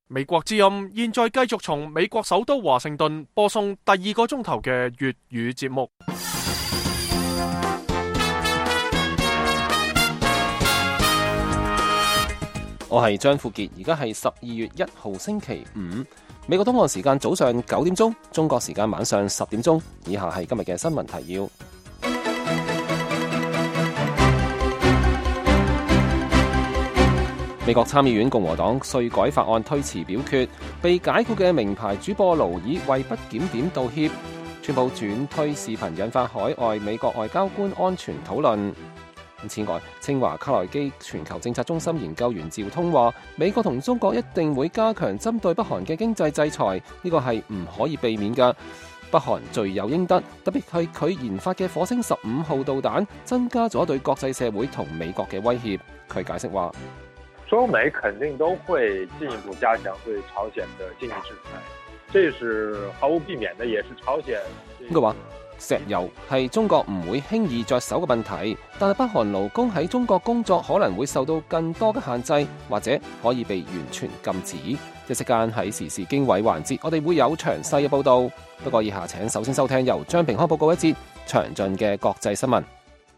美國之音現在繼續從美國首都華盛頓播送第2個鐘頭嘅粵語節目。 我係張富傑，而家係12月1號星期五，美國東岸時間早上9點鐘，中國時間晚上10點鐘。以下係今日嘅新聞提要。美國參議院共和黨稅改法案推遲表決，被解僱嘅名牌主播勞爾為不檢點道歉。川普轉推視頻引發海外美國外交官安全討論。此外，清華卡內基全球政策中心研究員趙通話，美國同中國一定會加強針對北韓嘅經濟制裁，呢個係唔可以避免嘅。北韓罪有應得，特別係佢研發嘅火星15號導彈，增加咗對國際社會同美國嘅威脅。佢解釋話， 中美肯定都會進一步加強對朝鮮的經濟制裁，這是毫無避免的，也是朝鮮。 佢話石油係中國唔會輕易着手嘅問題，但係北韓勞工喺中國工作可能會受到更多嘅限制，或者可以被完全禁止。一息間喺時事經緯環節，我哋會有詳細嘅報道。不過以下請首先收聽由張平康報告一節詳盡嘅國際新聞。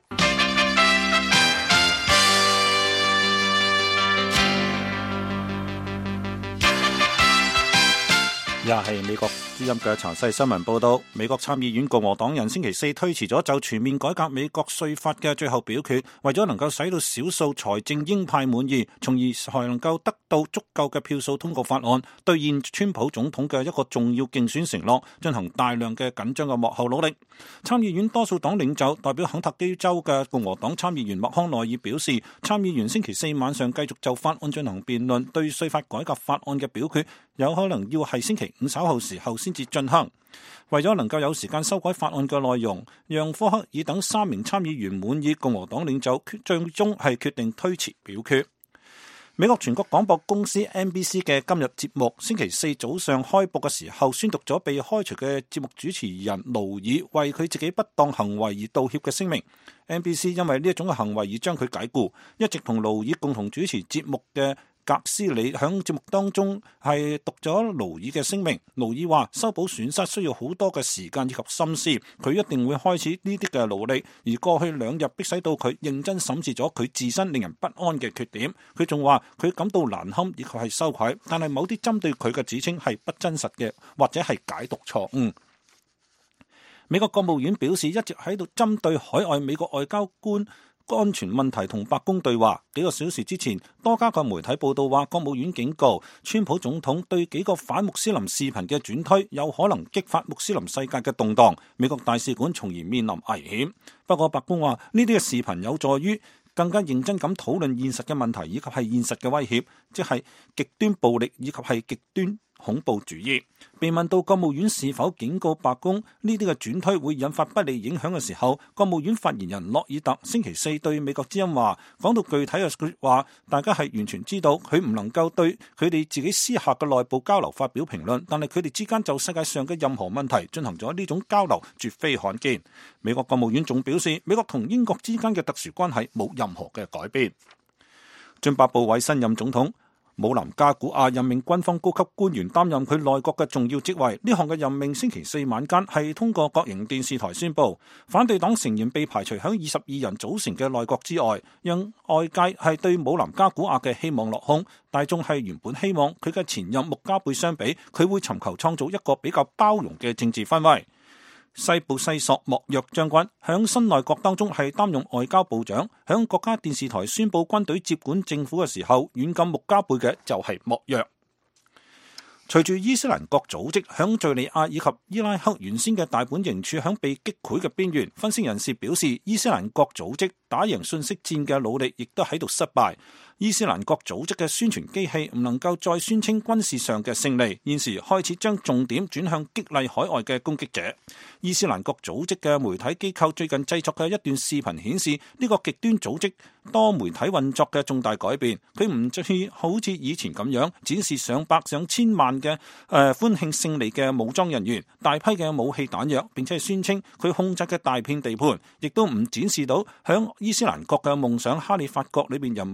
又係美國之音嘅詳細新聞報道。美國參議院共和黨人星期四推遲咗就全面改革美國稅法嘅最後表決，為咗能夠使到少數財政鷹派滿意，從而才能夠得到足夠嘅票數通過法案，兌現川普總統嘅一個重要競選承諾，進行大量嘅緊張嘅幕後努力。參議院多數黨領袖代表肯塔基州嘅共和黨參議員麥康奈爾表示，參議員星期四晚上繼續就法案進行辯論，對稅法改革法案嘅表決有可能要係星期五稍後時候先至進行。為咗能夠有時間修改法案嘅內容，讓科克爾等3名參議員滿意，共和黨領袖最終係決定推遲表決。美國全國廣播公司 NBC 嘅今日節目星期四早上開播嘅時候，宣讀咗被開除嘅節目主持人勞爾為佢自己不當行為而道歉嘅聲明。NBC 因為呢一種嘅行為而將佢解僱。一直同勞爾共同主持節目嘅格斯里響節目當中係讀咗勞爾嘅聲明。勞爾話修補損失需要好多嘅時間以及心思，佢一定會開始呢啲嘅努力。而過去2日逼使到佢認真審視咗佢自身令人不安嘅缺點。佢仲話佢感到難堪以及係羞愧，但係某啲針對佢嘅指稱係不真實嘅，或者係解讀錯誤。美國國務院表示一直喺度針對海外美國外交官安全問題同白宮對話。幾個小時之前，多家嘅媒體報道話，國務院警告川普總統對幾個反穆斯林視頻嘅轉推有可能激發穆斯林世界嘅動盪，美國大使館從而面臨危險。不過白宮話呢啲嘅視頻有助於更加認真咁討論現實嘅問題以及係現實嘅威脅，即係極端暴力以及係極端恐怖主義。被問到國務院是否警告白宮呢啲嘅轉推會引發不利影響嘅時候，國務院發言人諾爾特星期四對美國之音話，講到具體嘅說話，大家係完全知道佢唔能夠對佢哋自己私下嘅內部交流發表評論，但係佢哋之間就世界上嘅任何問題進行咗呢種交流，絕非罕見。美國國務院仲表示，美國同英國之間嘅特殊關係冇任何嘅改變。津巴布韋新任總統姆林加古亞任命軍方高級官員擔任佢內閣嘅重要職位。呢項嘅任命星期四晚間係通過國營電視台宣布，反對黨成員被排除響22人組成嘅內閣之外，讓外界係對姆林加古亞嘅希望落空。大眾係原本希望佢嘅前任穆加貝相比，佢會尋求創造一個比較包容嘅政治氛圍。西部西索莫約將軍響新內閣當中係擔任外交部長，響國家電視台宣布軍隊接管政府嘅時候，軟禁穆加貝嘅就係莫約。隨住伊斯蘭國組織響敘利亞以及伊拉克原先嘅大本營處響被擊潰嘅邊緣，分析人士表示，伊斯蘭國組織打贏信息戰嘅努力亦都喺度失敗。伊斯蘭國組織嘅宣傳機器唔能夠再宣稱軍事上嘅勝利，現時開始將重點轉向激勵海外嘅攻擊者。伊斯蘭國組織嘅媒體機構最近製作嘅一段視頻顯示，呢個極端組織多媒體運作嘅重大改變。佢唔再好似以前咁樣展示上百上千萬嘅歡慶勝利嘅武裝人員、大批嘅武器彈藥，並且係宣稱佢控制嘅大片地盤，亦都唔展示到響伊斯蘭國嘅夢想哈里發國裏邊人民以及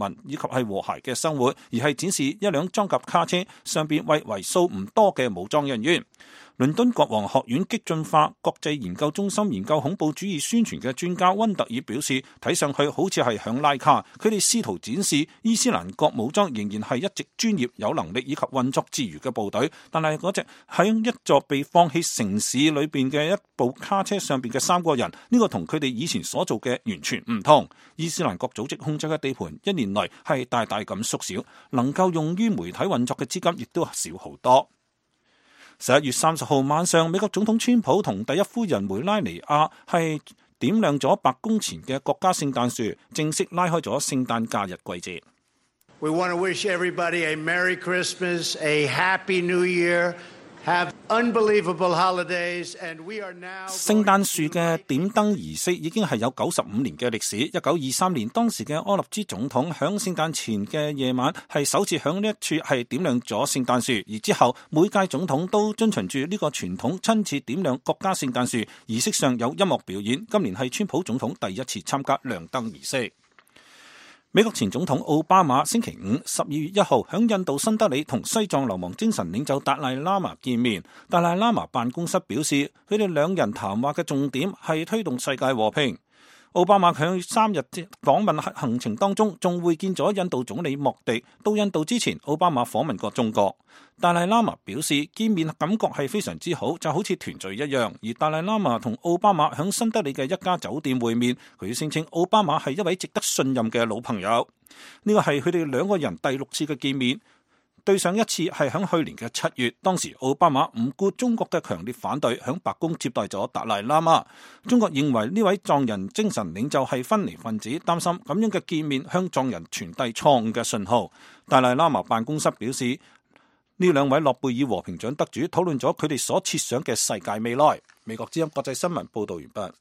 係和諧嘅生活，而係展示一輛裝甲卡車上邊為為數唔多嘅武裝人員。倫敦國王學院激進化國際研究中心研究恐怖主義宣傳嘅專家溫特爾表示，睇上去好似係響拉卡，佢哋試圖展示伊斯蘭國武裝仍然係一直專業、有能力以及運作自如嘅部隊，但係嗰隻喺一座被放棄城市裏邊嘅一部卡車上邊嘅3個人，呢個同佢哋以前所做嘅完全唔同。伊斯蘭國組織控制嘅地盤1年內係大大咁縮小，能夠用於媒體運作嘅資金亦都少好多。11月30號晚上，美國總統川普同第一夫人梅拉尼亞係點亮咗白宮前嘅國家聖誕樹，正式拉開咗聖誕假日季節。 We want to wish everybody a Merry Christmas, a Happy New Year. Have unbelievable holidays, and we are now 聖誕樹嘅點燈儀式已經係有95年嘅歷史。1923年，當時嘅柯立茲總統響聖誕前嘅夜晚係首次響呢一處係點亮咗聖誕樹，而之後每屆總統都遵循住呢個傳統，親自點亮國家聖誕樹。儀式上有音樂表演。今年係川普總統第一次參加亮燈儀式。美國前總統奧巴馬星期5 12月1號喺印度新德里同西藏流亡精神領袖達賴喇嘛見面。達賴喇嘛辦公室表示，佢哋兩人談話嘅重點係推動世界和平。奧巴馬喺3日訪問行程當中，仲會見咗印度總理莫迪。到印度之前，奧巴馬訪問過中國。達賴喇嘛表示，見面感覺係非常之好，就好似團聚一樣。而達賴喇嘛同奧巴馬喺新德里嘅一家酒店會面，佢聲稱奧巴馬係一位值得信任嘅老朋友。呢個係佢哋兩個人第6次嘅見面。對上一次係喺去年嘅7月，當時奧巴馬唔顧中國嘅強烈反對，喺白宮接待咗達賴喇嘛。中國認為呢位藏人精神領袖係分離分子，擔心咁樣嘅見面向藏人傳遞錯誤嘅信號。達賴喇嘛辦公室表示，呢兩位諾貝爾和平獎得主討論咗佢哋所設想嘅世界未來。美國之音國際新聞報道完畢。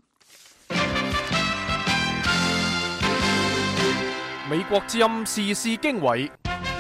美國之音時事經緯。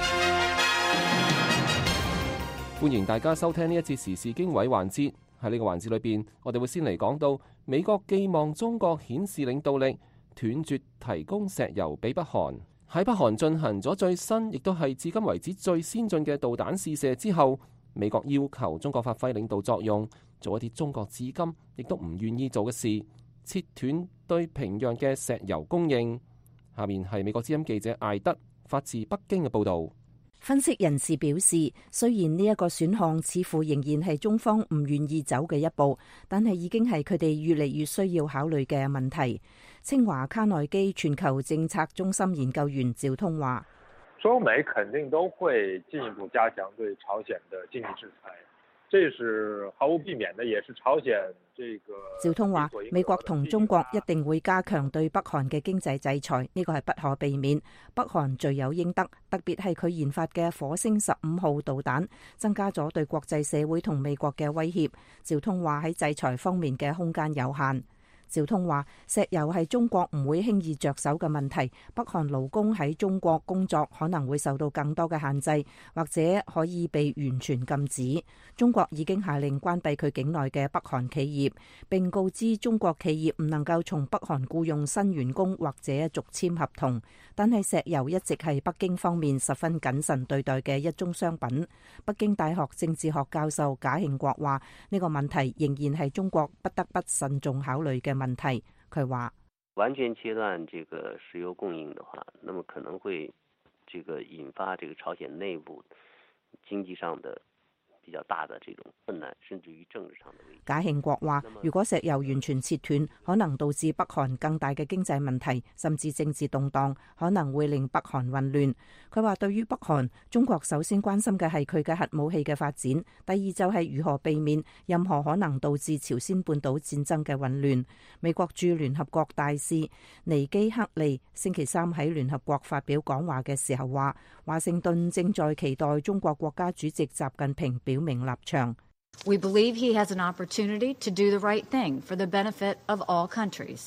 歡迎大家收聽呢一節時事經緯環節。喺呢個環節裏邊，我哋會先嚟講到美國寄望中國顯示領導力，斷絕提供石油俾北韓。喺北韓進行咗最新，亦都係至今為止最先進嘅導彈試射之後，美國要求中國發揮領導作用，做一啲中國至今亦都唔願意做嘅事，切斷對平壤嘅石油供應。下面係美國之音記者艾德發自北京嘅報導。 分析人士表示，雖然呢一個選項似乎仍然係中方唔願意走嘅一步，但係已經係佢哋越嚟越需要考慮嘅問題。清華卡內基全球政策中心研究員趙通話： 中美肯定都會進一步加強對朝鮮的經濟制裁，這是毫無避免的，也是朝鮮這個。 趙通話：美國同中國一定會加強對北韓嘅經濟制裁，呢個係不可避免。北韓罪有應得，特別係佢研發嘅火星15號導彈，增加咗對國際社會同美國嘅威脅。趙通話喺制裁方面嘅空間有限。趙通話：石油係中國唔會輕易着手嘅問題，北韓勞工喺中國工作可能會受到更多嘅限制，或者可以被完全禁止。中國已經下令關閉佢境內嘅北韓企業，並告知中國企業唔能夠從北韓僱用新員工或者續簽合同。但係石油一直係北京方面十分謹慎對待嘅一宗商品。北京大學政治學教授賈慶國話：呢個問題仍然係中國不得不慎重考慮嘅問題。佢話： 完全切斷這個石油供應的話，那麼可能會這個引發這個朝鮮內部經濟上的比較大的這種困難，甚至於政治上的危機。賈慶國話：如果石油完全切斷，可能導致北韓更大嘅經濟問題，甚至政治動盪，可能會令北韓混亂。佢話：對於北韓，中國首先關心嘅係佢嘅核武器嘅發展，第二就係如何避免任何可能導致朝鮮半島戰爭嘅混亂。美國駐聯合國大使尼基克利星期3喺聯合國發表講話嘅時候話：華盛頓正在期待中國國家主席習近平表明立場。 We believe he has an opportunity to do the right thing for the benefit of all countries.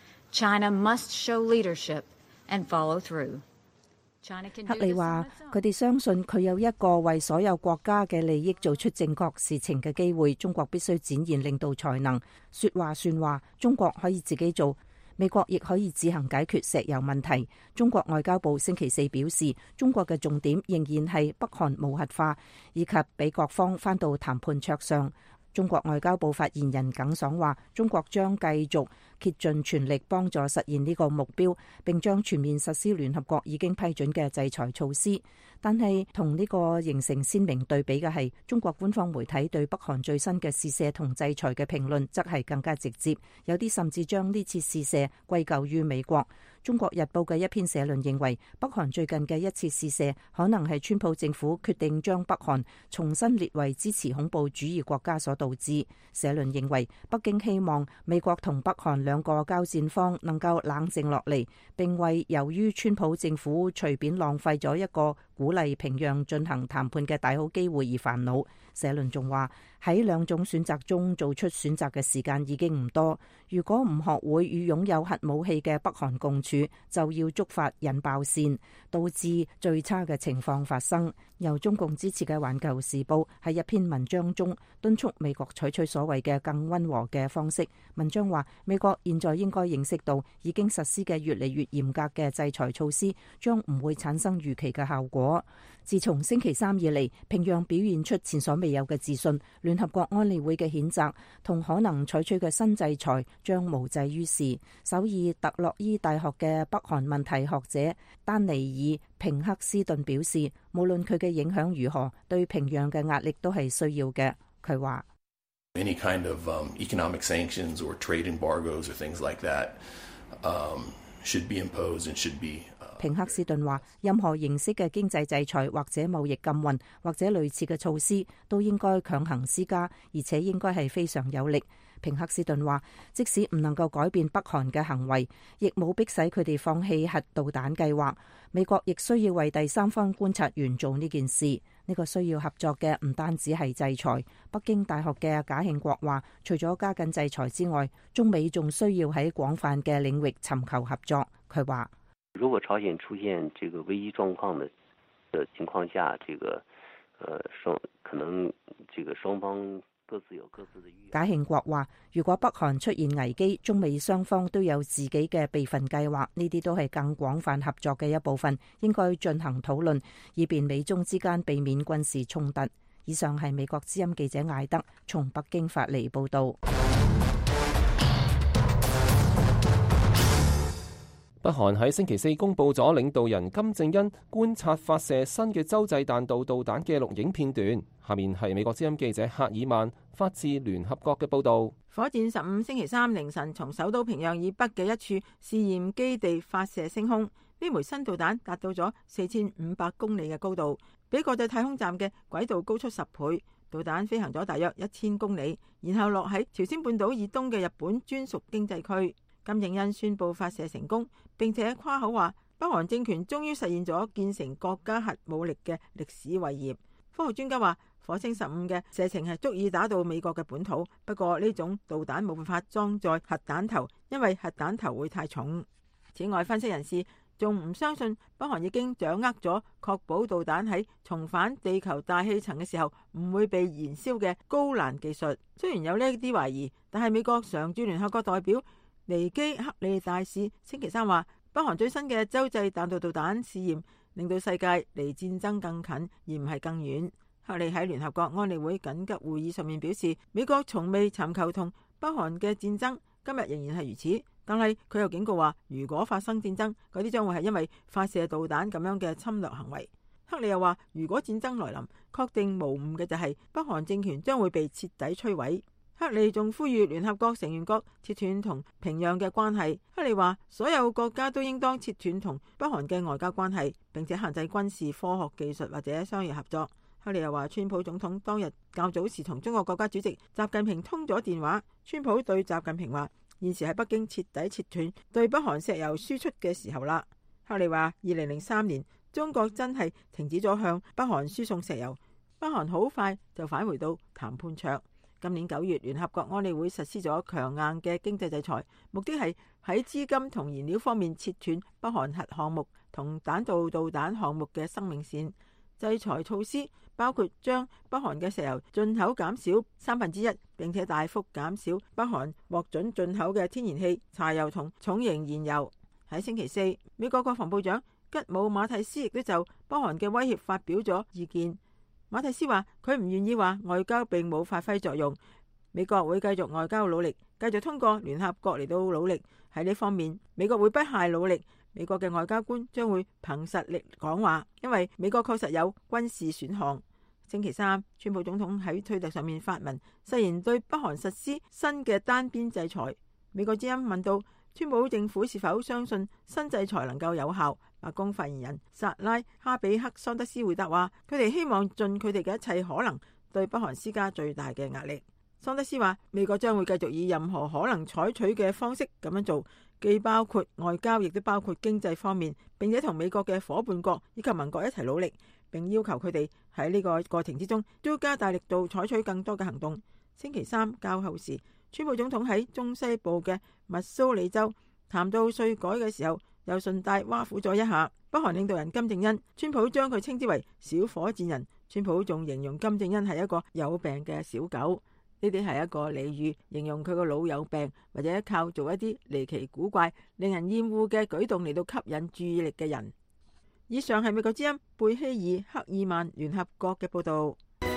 China must show leadership and follow through. 克里話：佢哋相信佢有一個為所有國家嘅利益做出正確事情嘅機會。中國必須展現領導才能，說話算話。中國可以自己做， 美國亦可以自行解決石油問題。中國外交部星期四表示，中國嘅重點仍然係北韓無核化，以及俾各方返到談判桌上。中國外交部發言人耿爽話，中國將繼續竭盡全力幫助實現呢個目標，並將全面實施聯合國已經批准嘅制裁措施。但係同呢個形成鮮明對比嘅係，中國官方媒體對北韓最新嘅試射同制裁嘅評論則係更加直接，有啲甚至將呢次試射歸咎於美國。中國日報嘅一篇社論認為，北韓最近嘅一次試射可能係川普政府決定將北韓重新列為支持恐怖主義國家所導致。社論認為，北京希望美國同北韓兩個交戰方能夠冷靜落嚟，並為由於川普政府隨便浪費咗一個鼓勵平壤進行談判嘅大好機會而煩惱。社論仲話，喺兩種選擇中做出選擇嘅時間已經唔多，如果唔學會與擁有核武器嘅北韓共處，就要觸發引爆線，導致最差嘅情況發生。由中共支持嘅《環球時報》喺一篇文章中敦促美國採取所謂嘅更溫和嘅方式。文章話，美國現在應該認識到已經實施嘅越嚟越嚴格嘅制裁措施將唔會產生預期嘅效果。自從星期三以嚟，平壤表現出前所未有嘅自信，聯合國安理會嘅譴責同可能採取嘅新制裁將無濟於事。首爾特洛伊大學嘅北韓問題學者丹尼爾平克斯頓表示，無論佢嘅影響如何，對平壤嘅壓力都係需要嘅。佢話 ：Any kind of economic sanctions or trade embargoes or things like that should be imposed and should be。 平克斯頓話，任何形式嘅經濟制裁或者貿易禁運或者類似嘅措施都應該強行施加，而且應該係非常有力。平克斯頓話，即使唔能夠改變北韓嘅行為，亦冇迫使佢哋放棄核導彈計劃。美國亦需要為第三方觀察員做呢件事。呢個需要合作嘅唔單止係制裁。北京大學嘅賈慶國話，除咗加緊制裁之外，中美仲需要喺廣泛嘅領域尋求合作。佢話， 如果朝鮮出現這個危機狀況的情況下，可能這個雙方各自有各自的預。 賈慶國話，如果北韓出現危機，中美雙方都有自己嘅備份計劃，呢啲都係更廣泛合作嘅一部分，應該進行討論，以便美中之間避免軍事衝突。以上係美國之音記者艾德從北京發嚟報道。 北韓喺星期四公佈咗領導人金正恩觀察發射新嘅洲際彈道導彈嘅錄影片段。下面係美國之音記者赫爾曼發自聯合國嘅報導。 火箭15星期三凌晨從首都平壤以北嘅一處試驗基地發射升空，呢枚新導彈達到咗4500公里嘅高度，比國際太空站嘅軌道高出10倍。導彈飛行咗大約1000公里，然後落喺朝鮮半島以東嘅日本專屬經濟區。金正恩宣布發射成功，並且誇口話北韓政權終於實現咗建成國家核武力嘅歷史偉業。科學專家話，火星15嘅射程係足以打到美國嘅本土，不過呢種導彈冇辦法裝載核彈頭，因為核彈頭會太重。此外，分析人士仲唔相信北韓已經掌握咗確保導彈喺重返地球大氣層嘅時候唔會被燃燒嘅高難技術。雖然有呢啲懷疑，但係美國常駐聯合國代表尼基克利大使星期三話，北韓最新嘅洲際彈道導彈試驗令到世界離戰爭更近，而唔係更遠。克利喺聯合國安理會緊急會議上面表示，美國從未尋求同北韓嘅戰爭，今日仍然係如此。但係佢又警告話，如果發生戰爭，嗰啲將會係因為發射導彈咁樣嘅侵略行為。克利又話，如果戰爭來臨，確定無誤嘅就係北韓政權將會被徹底摧毀。克利仲呼籲聯合國成員國切斷同平壤嘅關係。克利話，所有國家都應當切斷同北韓嘅外交關係，並且限制軍事、科學技術或者商業合作。克利又話，川普總統當日較早時同中國國家主席習近平通咗電話，川普對習近平話，現時喺北京徹底切斷對北韓石油輸出嘅時候啦。克利話，2003年中國真係停止咗向北韓輸送石油，北韓好快就返回到談判桌。今年9月，聯合國安理會實施咗強硬嘅經濟制裁，目的係喺資金同燃料方面切斷北韓核項目同彈道導彈項目嘅生命線。 制裁措施，包括將北韓嘅石油進口減少1/3，並且大幅減少北韓獲准進口嘅天然氣、柴油同重型燃油。喺星期四，美國國防部長吉姆馬蒂斯亦都就北韓嘅威脅發表咗意見。馬蒂斯話佢唔願意話外交並冇發揮作用，美國會繼續外交努力，繼續通過聯合國嚟到努力。喺呢方面，美國會不懈努力。美國嘅外交官將會憑實力講話，因為美國確實有軍事選項。星期三，川普總統喺推特上面發文，誓言對北韓實施新嘅單邊制裁。美國之音問到川普政府是否相信新制裁能夠有效，白宮發言人薩拉哈比克桑德斯回答話，佢哋希望盡佢哋嘅一切可能對北韓施加最大嘅壓力。桑德斯話，美國將會繼續以任何可能採取嘅方式咁樣做，既包括外交，亦都包括經濟方面，並且同美國嘅伙伴國以及盟國一齊努力，並要求佢哋喺呢個過程之中都加大力度採取更多嘅行動。星期三較後時，川普總統喺中西部嘅密蘇里州談到稅改嘅時候，又順帶挖苦咗一下北韓領導人金正恩。川普將佢稱之為小火箭人，川普仲形容金正恩係一個有病嘅小狗。呢啲係一個俚語，形容佢個腦有病，或者靠做一啲離奇古怪、令人厭惡嘅舉動嚟到吸引注意力嘅人。以上係美國之音貝希爾克爾曼聯合國嘅報導。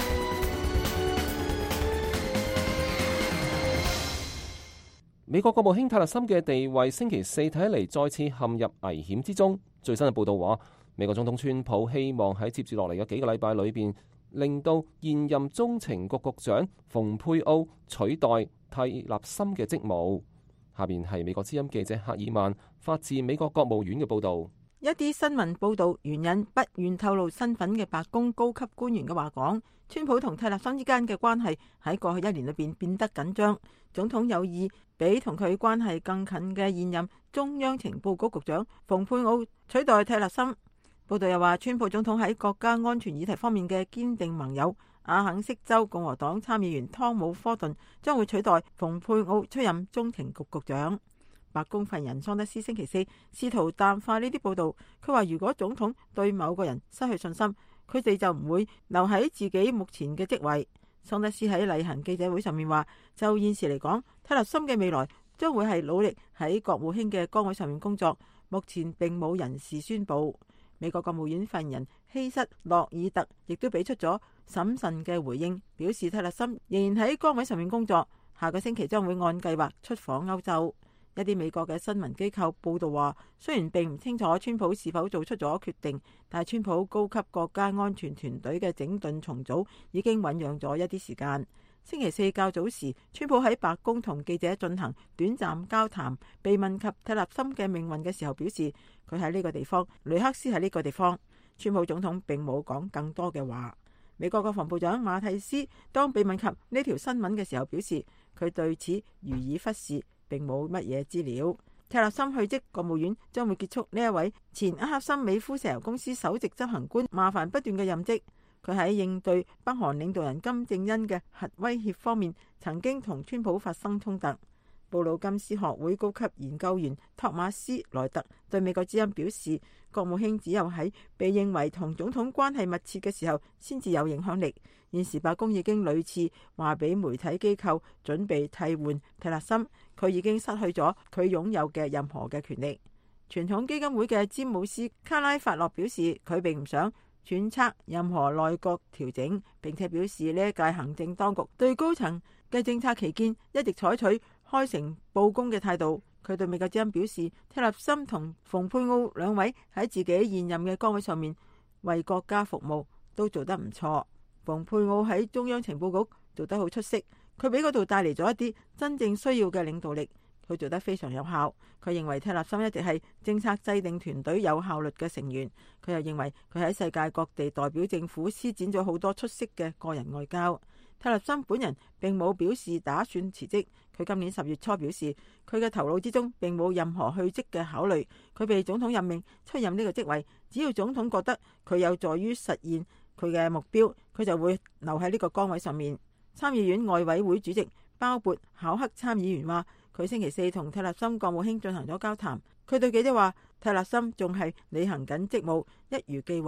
美國國務卿泰勒森嘅地位星期四睇嚟再次陷入危險之中。最新嘅報導話，美國總統川普希望喺接住落嚟嘅幾個禮拜裏邊，令到現任中情局局長蓬佩奧取代泰勒森嘅職務。下邊係美國之音記者赫爾曼發自美國國務院嘅報導。 一啲新聞報導援引不願透露身份嘅白宮高級官員嘅話講，川普同泰勒森之間嘅關係喺過去1年裏邊變得緊張。總統有意俾同佢關係更近嘅現任中央情報局局長蓬佩奧取代泰勒森。報道又話，川普總統喺國家安全議題方面嘅堅定盟友阿肯色州共和黨參議員湯姆科頓將會取代蓬佩奧出任中情局局長。白宮發言人桑德斯星期四試圖淡化呢啲報道，佢話如果總統對某個人失去信心，佢哋就唔會留喺自己目前嘅職位。桑德斯喺例行記者會上面話，就現時嚟講，泰勒森嘅未來將會係努力喺國務卿嘅崗位上面工作，目前並冇人事宣佈。美國國務院發言人希瑟洛爾特亦都俾出咗審慎嘅回應，表示泰勒森仍然喺崗位上面工作，下個星期將會按計劃出訪歐洲。一啲美國嘅新聞機構報道話，雖然並唔清楚川普是否做出咗決定，但係川普高級國家安全團隊嘅整頓重組已經醞釀咗一啲時間。星期四較早時，川普喺白宮同記者進行短暫交談，被問及泰勒森嘅命運嘅時候，表示佢喺呢個地方，雷克斯喺呢個地方。川普總統並冇講更多嘅話。美國國防部長馬蒂斯當被問及呢條新聞嘅時候，表示佢對此予以忽視，並冇乜嘢資料。泰勒森去職國務院將會結束呢一位前埃克森美孚石油公司首席執行官麻煩不斷嘅任職。佢喺應對北韓領導人金正恩嘅核威脅方面，曾經同川普發生衝突。布魯金斯學會高級研究員托馬斯萊特對美國之音表示，國務卿只有喺被認為同總統關係密切嘅時候先至有影響力。現時白宮已經屢次話俾媒體機構準備替換泰勒森，佢已經失去咗佢擁有嘅任何嘅權力。傳統基金會嘅詹姆斯卡拉法洛表示，佢並唔想揣測任何內閣調整，並且表示呢一屆行政當局對高層嘅政策期間一直採取開誠佈公嘅態度。佢對美國之音表示，泰勒森同蓬佩奧兩位喺自己現任嘅崗位上面為國家服務，都做得唔錯。蓬佩奧喺中央情報局做得好出色，佢俾嗰度帶嚟咗一啲真正需要嘅領導力，佢做得非常有效。佢認為泰勒森一直係政策制定團隊有效率嘅成員。佢又認為佢喺世界各地代表政府施展咗好多出色嘅個人外交。泰勒森本人並冇表示打算辭職。佢今年10月初表示，佢嘅頭腦之中並冇任何去職嘅考慮。佢被總統任命出任呢個職位，只要總統覺得佢有助於實現佢嘅目標，佢就會留喺呢個崗位上面。參議院外委會主席鮑勃考克參議員話，佢星期四同泰勒森國務卿進行咗交談。佢對記者話，泰勒森仲係履行緊職務，一如既往，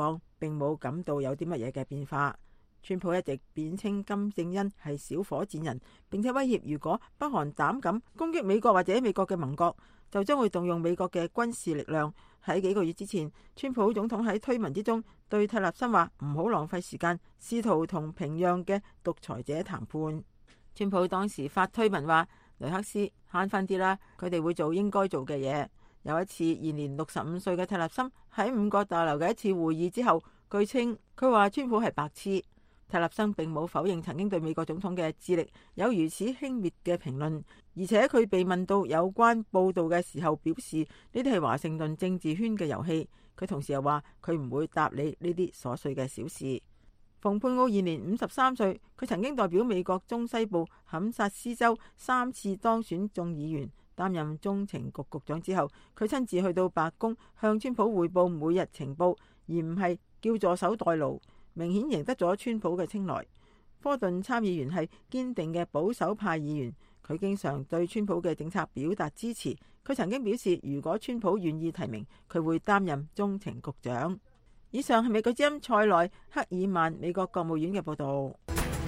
並冇感到有啲乜嘢嘅變化。川普一直貶稱金正恩係小火箭人，並且威脅如果北韓膽敢攻擊美國或者美國嘅盟國，就將會動用美國嘅軍事力量。喺幾個月之前，川普總統喺推文之中對蒂勒森話唔好浪費時間，試圖同平壤嘅獨裁者談判。川普當時發推文話：雷克斯慳返啲啦，佢哋會做應該做嘅嘢。有一次，現年65歲嘅蒂勒森喺五角大樓嘅一次會議之後，據稱佢話川普係白痴。蒂勒森並冇否認曾經對美國總統嘅智力有如此輕蔑嘅評論，而且佢被問到有關報導嘅時候，表示呢啲係華盛頓政治圈嘅遊戲。佢同時又話佢唔會答你呢啲瑣碎嘅小事。蓬佩奧現年53歲，佢曾經代表美國中西部堪薩斯州3次當選眾議員，擔任中情局局長之後，佢親自去到白宮向川普匯報每日情報，而唔係叫助手代勞，明顯贏得咗川普嘅青睞。科頓參議員係堅定嘅保守派議員，佢經常對川普嘅政策表達支持。佢曾經表示，如果川普願意提名，佢會擔任中情局長。以上係美國之音塞內克爾曼美國國務院嘅報導。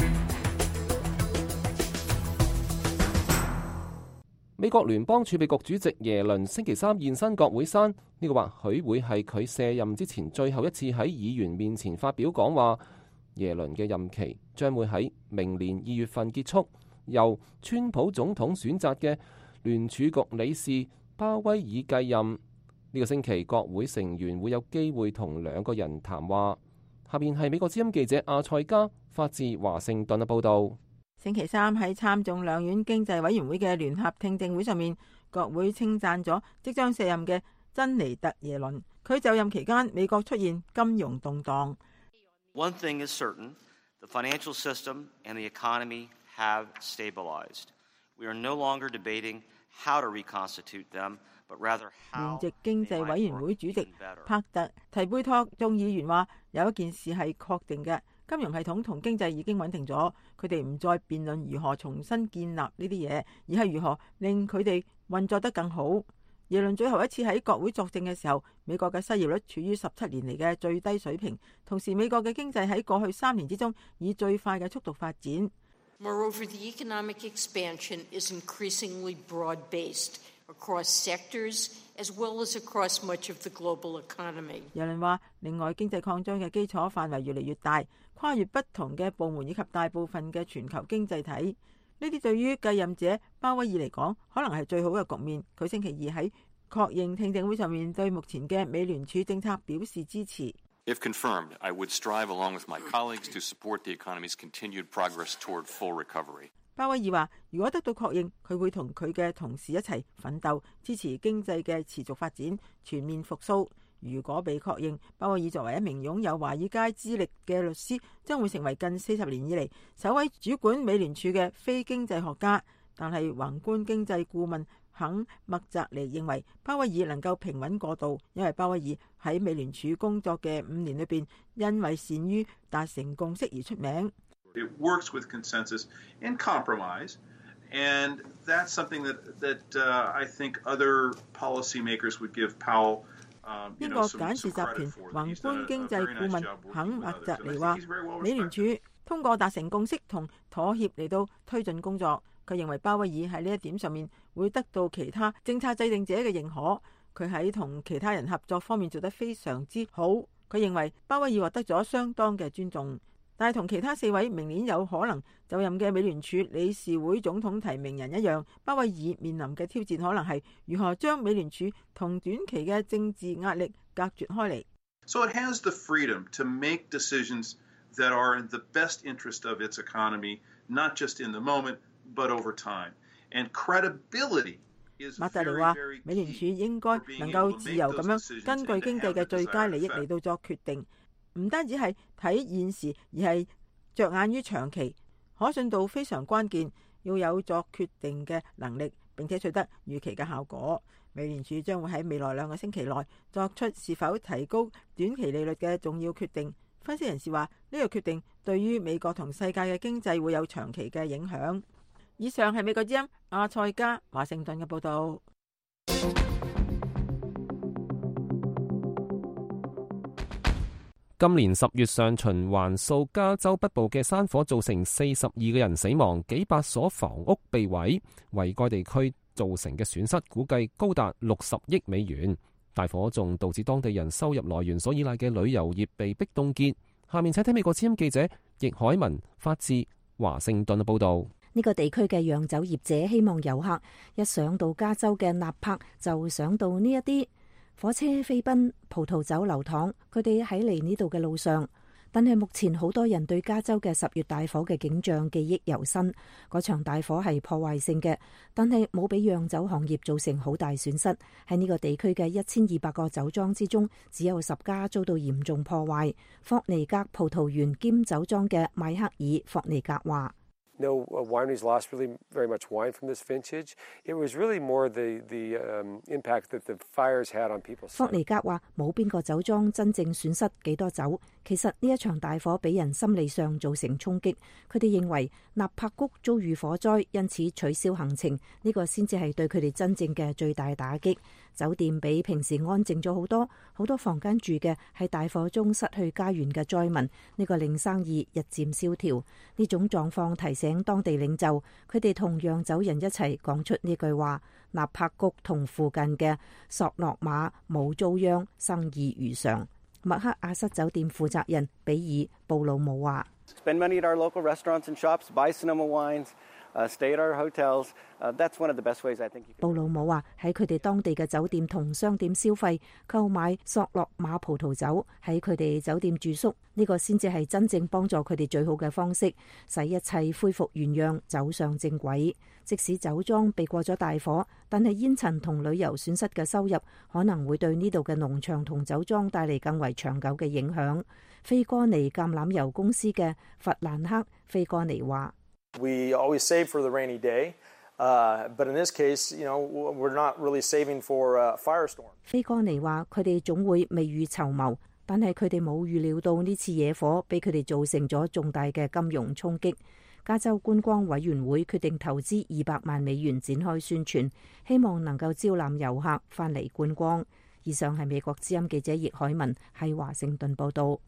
美國聯邦儲備局主席耶倫星期三現身國會山，呢個或許會係佢卸任之前最後一次喺議員面前發表講話。耶倫嘅任期將會喺明年2月份結束，由川普總統選擇嘅聯儲局理事鮑威爾繼任。呢個星期國會成員會有機會同兩個人談話。下面係美國之音記者阿塞加發自華盛頓嘅報導。 星期三喺參眾兩院經濟委員會嘅聯合聽證會上面，國會稱讚咗即將卸任嘅珍妮特耶倫。佢就任期間，美國出現金融動盪。 One thing is certain, the financial system and the economy have stabilized. We are no longer debating how to reconstitute them, but rather how 聯席經濟委員會主席帕特提貝托眾議員話：有一件事係確定嘅，金融系統同經濟已經穩定咗，佢哋唔再辯論如何重新建立呢啲嘢，而係如何令佢哋運作得更好。耶倫最後一次喺國會作證嘅時候，美國嘅失業率處於17年嚟嘅最低水平，同時美國嘅經濟喺過去3年之中以最快嘅速度發展。 Moreover, the economic expansion is increasingly broad-based across sectors as well as across much of the global economy. 耶倫話，另外經濟擴張嘅基礎範圍越嚟越大，跨越不同嘅部門以及大部分嘅全球經濟體。呢啲對於繼任者鮑威爾嚟講，可能係最好嘅局面。佢星期二喺確認聽證會上面對目前嘅美聯儲政策表示支持。 If confirmed, I would strive along with my colleagues to support the economy's continued progress toward full recovery. 鮑威爾話，如果得到確認，佢會同佢嘅同事一齊奮鬥，支持經濟嘅持續發展、全面復甦。如果被確認，鮑威爾作為一名擁有華爾街資歷嘅律師，將會成為近40年以嚟首位主管美聯儲嘅非經濟學家。但係宏觀經濟顧問肯麥澤尼認為，鮑威爾能夠平穩過渡，因為鮑威爾喺美聯儲工作嘅5年裏邊，因為善於達成共識而出名。 It works with consensus and compromise, and that's something that I think other policymakers would give Powell. 英國簡氏集團宏觀經濟顧問肯麥澤尼話：美聯儲通過達成共識同妥協嚟到推進工作。佢認為鮑威爾喺呢一點上面會得到其他政策制定者嘅認可。佢喺同其他人合作方面做得非常之好。佢認為鮑威爾獲得咗相當嘅尊重。但係同其他4位明年有可能就任嘅美聯儲理事會總統提名人一樣，鮑威爾面臨嘅挑戰可能係如何將美聯儲同短期嘅政治壓力隔絕開嚟。 So it has the freedom to make decisions that are in the best interest of its economy, not just in the moment, but over time. And credibility is very, very key. 麥澤尼話，美聯儲應該能夠自由咁樣根據經濟嘅最佳利益嚟到作決定。唔單止係睇現時，而係着眼於長期，可信度非常關鍵，要有作決定嘅能力，並且取得預期嘅效果。美聯儲將會喺未來2個星期內作出是否提高短期利率嘅重要決定。分析人士話，呢個決定對於美國同世界嘅經濟會有長期嘅影響。以上係美國之音阿塞加華盛頓嘅報導。 今年10月上循環數加州北部嘅山火造成42個人死亡，幾百所房屋被毀，為該地區造成嘅損失估計高達60億美元。大火仲導致當地人收入來源所依賴嘅旅遊業被迫凍結。下面請睇美國之音記者易海文發自華盛頓嘅報導。 呢個地區嘅洋酒業者希望遊客一上到加州嘅納柏就想到呢一啲火車飛奔、葡萄酒流淌，佢哋喺嚟呢度嘅路上。但係目前好多人對加州嘅10月大火嘅景象記憶猶新。嗰場大火係破壞性嘅，但係冇俾洋酒行業造成好大損失。喺呢個地區嘅1200個酒莊之中，只有10家遭到嚴重破壞。霍尼格葡萄園兼酒莊嘅邁克爾霍尼格話 No wineries lost really very much wine from this vintage. It was really more the impact that the fires had on people. 霍尼格話冇邊個酒莊真正損失幾多酒，其實呢一場大火俾人心理上造成衝擊。佢哋認為納柏谷遭遇火災，因此取消行程，呢個先至係對佢哋真正嘅最大打擊。酒店比平時安靜咗好多，好多房間住嘅係大火中失去家園嘅災民，呢個令生意日漸蕭條。呢種狀況提醒當地領袖，佢哋同釀酒人一齊講出呢句話：納柏谷同附近嘅索諾馬冇遭殃，生意如常。麥克亞瑟酒店負責人比爾布魯姆話 ：Spend money at our local restaurants and shops, buy Sonoma wines. Stay at our hotels. That's one of the best ways I think. 布魯姆話喺佢哋當地嘅酒店同商店消費，購買索諾馬葡萄酒，喺佢哋酒店住宿，呢個先至係真正幫助佢哋最好嘅方式，使一切恢復原樣，走上正軌。即使酒莊避過咗大火，但係煙塵同旅遊損失嘅收入可能會對呢度嘅農場同酒莊帶嚟更為長久嘅影響。菲哥尼橄欖油公司嘅弗蘭克·菲哥尼話 ：We always save for the rainy day, but in this case, we're not really saving for a firestorm. 菲哥尼話：佢哋總會未雨綢繆，但係佢哋冇預料到呢次野火俾佢哋造成咗重大嘅金融衝擊。加州觀光委員會決定投資200萬美元展開宣傳，希望能夠招攬遊客返嚟觀光。以上係美國之音記者葉海文喺華盛頓報道。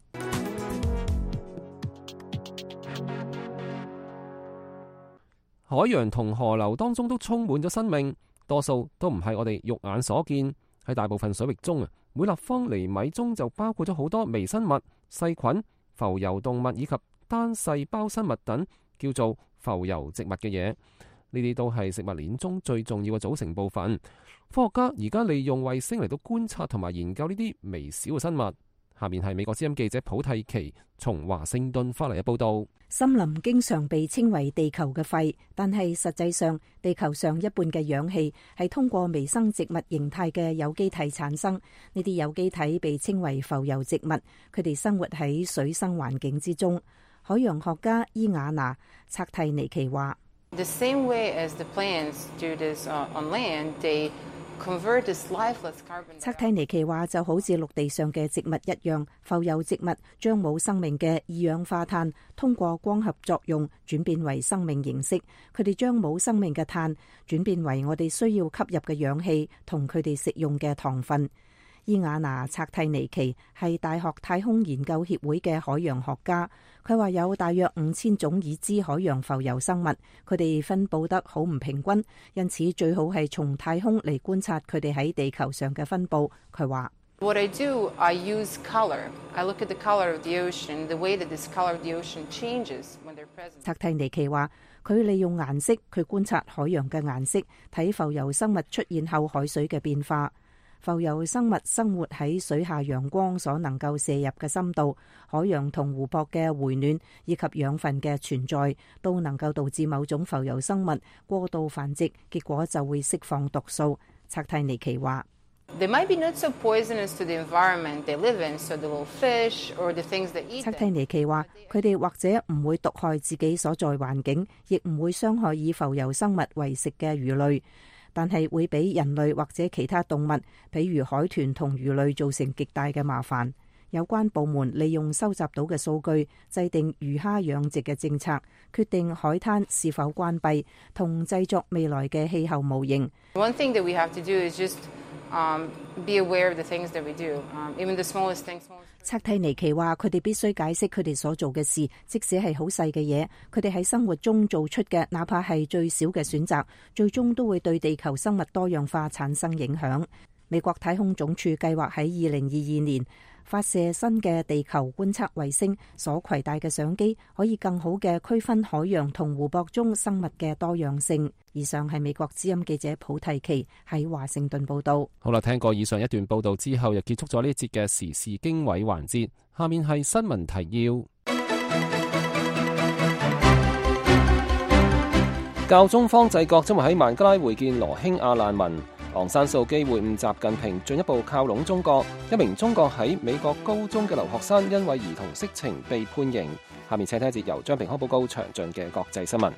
海洋同河流當中都充滿咗生命，多數都唔係我哋肉眼所見。喺大部分水域中啊，每立方厘米中就包括咗好多微生物、細菌、浮游動物以及單細胞生物等叫做浮游植物嘅嘢。呢啲都係食物鏈中最重要嘅組成部分。科學家而家利用衛星嚟到觀察同埋研究呢啲微小嘅生物。下面係美國之音記者普蒂奇從華盛頓發嚟嘅報道。 森林經常被稱為地球嘅肺，但係實際上地球上一半嘅氧氣係通過微生植物形態嘅有機體產生。呢啲有機體被稱為浮游植物，佢哋生活喺水生環境之中。海洋學家伊雅娜·策蒂尼奇話 ：The same way as the plants do this on land, they convert this lifeless carbon。 策蒂尼奇話就好似陸地上嘅植物一樣，浮游植物將冇生命嘅二氧化碳通過光合作用轉變為生命形式。佢哋將冇生命嘅碳轉變為我哋需要吸入嘅氧氣同佢哋食用嘅糖分。伊雅娜·策蒂尼奇係大學太空研究協會嘅海洋學家，佢話有大約5000種已知海洋浮游生物，佢哋分佈得好唔平均，因此最好係從太空嚟觀察佢哋喺地球上嘅分佈。佢話 ：What I do, I use color. I look at the color of the ocean, the way that this color of the ocean changes when they're present. 策蒂尼奇話：佢利用顏色去觀察海洋嘅顏色，睇浮游生物出現後海水嘅變化。浮游生物生活喺水下陽光所能夠射入嘅深度，海洋同湖泊嘅回暖以及養分嘅存在，都能夠導致某種浮游生物過度繁殖，結果就會釋放毒素。策蒂尼奇話 ：They might be not so poisonous to the environment they live in, so the little fish or the things that eat them. 策蒂尼奇話：佢哋或者唔會毒害自己所在環境，亦唔會傷害以浮游生物為食嘅魚類。但係會俾人類或者其他動物，譬如海豚同魚類造成極大嘅麻煩。有關部門利用收集到嘅數據，制定魚蝦養殖嘅政策，決定海灘是否關閉，同製作未來嘅氣候模型。 One thing that we have to do is just be aware of the things that we do, even the smallest things. 察蒂尼奇話：佢哋必須解釋佢哋所做嘅事，即使係好細嘅嘢，佢哋喺生活中做出嘅，哪怕係最小嘅選擇，最終都會對地球生物多樣化產生影響。美國太空總署計劃喺2022年發射新嘅地球觀測衛星，所攜帶嘅相機可以更好嘅區分海洋同湖泊中生物嘅多樣性。以上係美國之音記者普提奇喺華盛頓報道。 好啦，聽過以上一段報道之後，又結束咗呢一節嘅時事經緯環節。下面係新聞提要。教宗方濟各將會喺孟加拉會見羅興亞難民。昂山素基會晤習近平，進一步靠攏中國。一名中國喺美國高中嘅留學生因為兒童色情被判刑。下面請聽一節由張平康報告詳盡嘅國際新聞。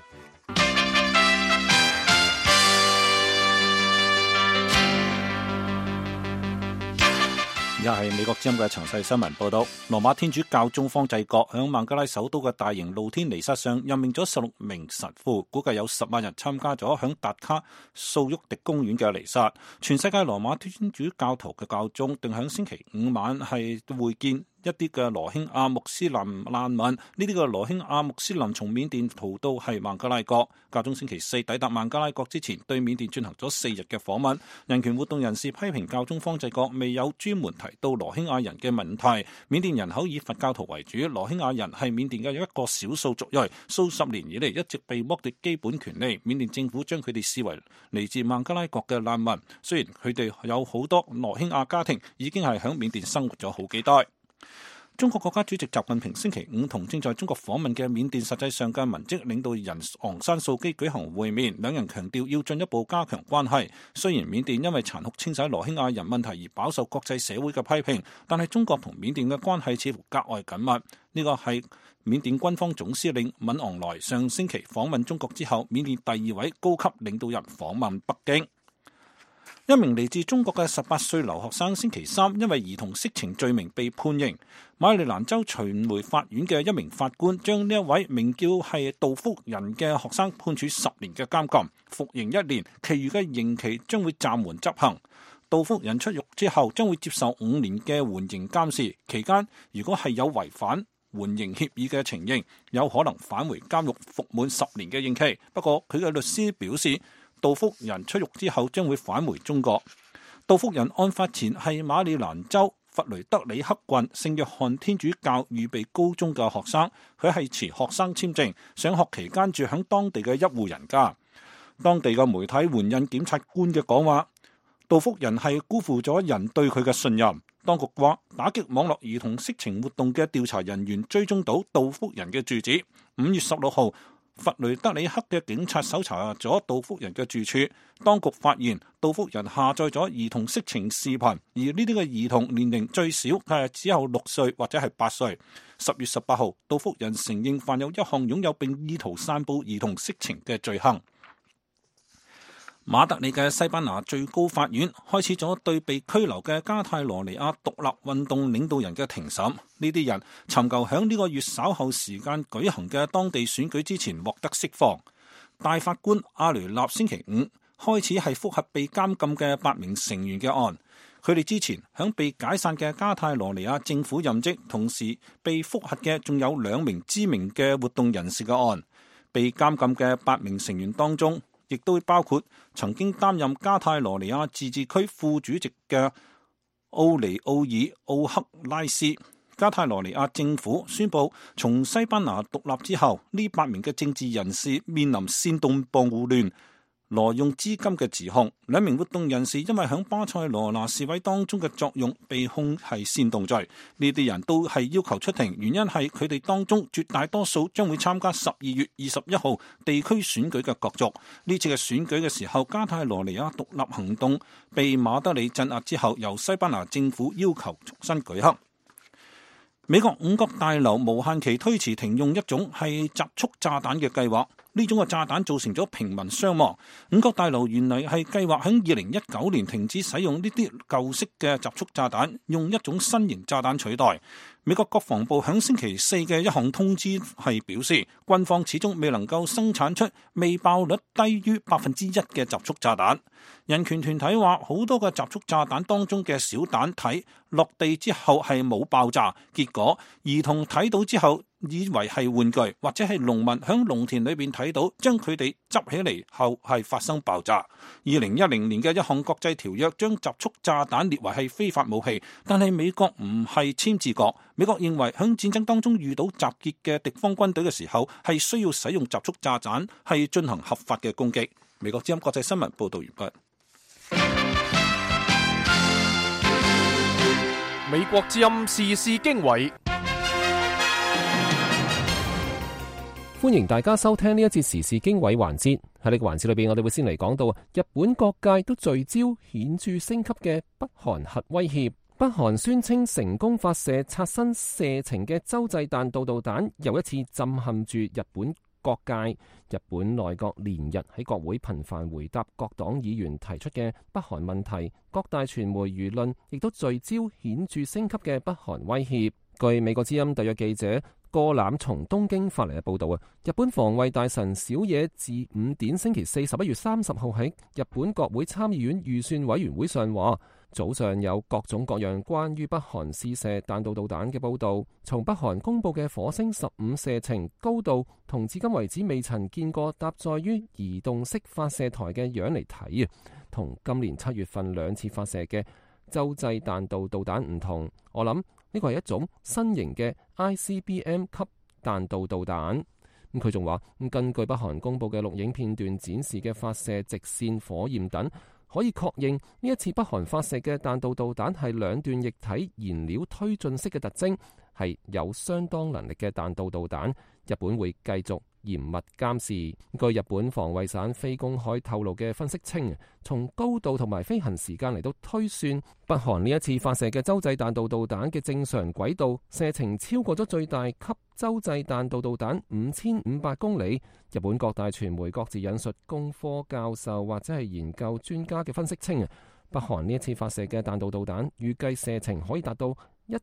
而家係美國之音嘅詳細新聞報道。羅馬天主教宗方濟各響孟加拉首都嘅大型露天彌撒上任命咗16名神父，估計有10萬人參加咗響達卡素沃迪公園嘅彌撒。全世界羅馬天主教徒嘅教宗定響星期5晚係會見一啲嘅羅興亞穆斯林難民。呢啲嘅羅興亞穆斯林從緬甸逃到係孟加拉國。教宗星期4抵達孟加拉國之前，對緬甸進行咗4日嘅訪問。人權活動人士批評教宗方濟各未有專門提到羅興亞人嘅問題。緬甸人口以佛教徒為主，羅興亞人係緬甸嘅一個少數族裔，數十年以嚟一直被剝奪基本權利。緬甸政府將佢哋視為嚟自孟加拉國嘅難民。雖然佢哋有好多羅興亞家庭已經係響緬甸生活咗好幾代。中國國家主席習近平星期5同正在中國訪問嘅緬甸實際上嘅文職領導人昂山素基舉行會面，兩人強調要進一步加強關係。雖然緬甸因為殘酷清洗羅興亞人問題而飽受國際社會嘅批評，但係中國同緬甸嘅關係似乎格外緊密。呢個係緬甸軍方總司令敏昂萊上星期訪問中國之後，緬甸第2位高級領導人訪問北京。一名嚟自中國嘅18歲留學生星期3因為兒童色情罪名被判刑。馬里蘭州巡迴法院嘅一名法官將呢一位名叫係杜福人嘅學生判處10年嘅監禁，服刑1年，其餘嘅刑期將會暫緩執行。杜福人出獄之後將會接受5年嘅緩刑監視，期間如果係有違反緩刑協議嘅情形，有可能返回監獄服滿10年嘅刑期。不過佢嘅律師表示，杜福人出獄之後將會返回中國。杜福人案發前係馬里蘭州弗雷德里克郡聖約翰天主教預備高中嘅學生，佢係持學生簽證，上學期間住響當地嘅一戶人家。當地嘅媒體援引檢察官嘅講話，杜福人係辜負咗人對佢嘅信任。當局話，打擊網絡兒童色情活動嘅調查人員追蹤到杜福人嘅住址。5月16號，弗雷德里克嘅警察搜查咗杜福人嘅住處，當局發現杜福人下載咗兒童色情視頻，而呢啲嘅兒童年齡最少係只有6歲或者係8歲。10月18號，杜福人承認犯有一項擁有並意圖散佈兒童色情嘅罪行。馬德里嘅西班牙最高法院開始咗對被拘留嘅加泰羅尼亞獨立運動領導人嘅庭審。呢啲人尋求響呢個月稍後時間舉行嘅當地選舉之前獲得釋放。大法官阿雷納星期5開始係覆核被監禁嘅8名成員嘅案。佢哋之前響被解散嘅加泰羅尼亞政府任職，同時被覆核嘅仲有2名知名嘅活動人士嘅案。被監禁嘅8名成員當中，亦都包括曾經擔任加泰羅尼亞自治區副主席嘅奧尼奧爾奧克拉斯。加泰羅尼亞政府宣布，從西班牙獨立之後，呢8名嘅政治人士面臨煽動暴亂、挪用資金嘅指控。2名活動人士因為響巴塞羅那示威當中嘅作用被控係煽動罪。呢啲人都係要求出庭，原因係佢哋當中絕大多數將會參加12月21號地區選舉嘅角逐。呢次嘅選舉嘅時候，加泰羅尼亞獨立行動被馬德里鎮壓之後，由西班牙政府要求重新舉行。美國5角大樓無限期推遲停用一種係集束炸彈嘅計劃。 呢種嘅炸彈造成咗平民傷亡。五角大樓原嚟係計劃喺2019年停止使用呢啲舊式嘅集束炸彈，用一種新型炸彈取代。美國國防部喺星期四嘅一項通知係表示，軍方始終未能夠生產出未爆率低於1%嘅集束炸彈。人權團體話，好多嘅集束炸彈當中嘅小彈體落地之後係冇爆炸，結果兒童睇到之後以為係玩具，或者係農民響農田裏邊睇到，將佢哋執起嚟後係發生爆炸。2010年嘅一項國際條約將集束炸彈列為係非法武器，但係美國唔係簽字國。美國認為響戰爭當中遇到集結嘅敵方軍隊嘅時候，係需要使用集束炸彈係進行合法嘅攻擊。美國之音國際新聞報道完畢。 美國之音時事經緯， 歡迎大家收聽呢一節時事經緯環節。喺呢個環節裏邊，我哋會先嚟講到日本各界都聚焦顯著升級嘅北韓核威脅。北韓宣稱成功發射刷新射程嘅洲際彈道導彈，又一次震撼住日本各界。日本內閣連日喺國會頻繁回答各黨議員提出嘅北韓問題，各大傳媒輿論亦都聚焦顯著升級嘅北韓威脅。據美國之音特約記者過攬從東京發嚟嘅報道，日本防衛大臣小野寺五典星期四11月30號喺日本國會參議院預算委員會上話，早上有各種各樣關於北韓試射彈道導彈嘅報道，從北韓公佈嘅火星15射程高度同至今為止未曾見過搭載於移動式發射台嘅樣嚟睇，同今年7月份2次發射嘅洲際彈道導彈唔同。我諗呢個係一種新型嘅 ICBM 級彈道導彈。佢仲話，根據北韓公佈嘅錄影片段展示嘅發射直線、火焰等，可以確認呢一次北韓發射嘅彈道導彈係兩段液體燃料推進式嘅特徵，係有相當能力嘅彈道導彈。日本會繼續嚴密監視。據日本防衛省非公開透露嘅分析稱，從高度同埋飛行時間嚟到推算，北韓呢一次發射嘅洲際彈道導彈嘅正常軌道射程超過咗最大級洲際彈道導彈5500公里。日本各大傳媒各自引述工科教授或者係研究專家嘅分析稱，北韓呢一次發射嘅彈道導彈預計射程可以達到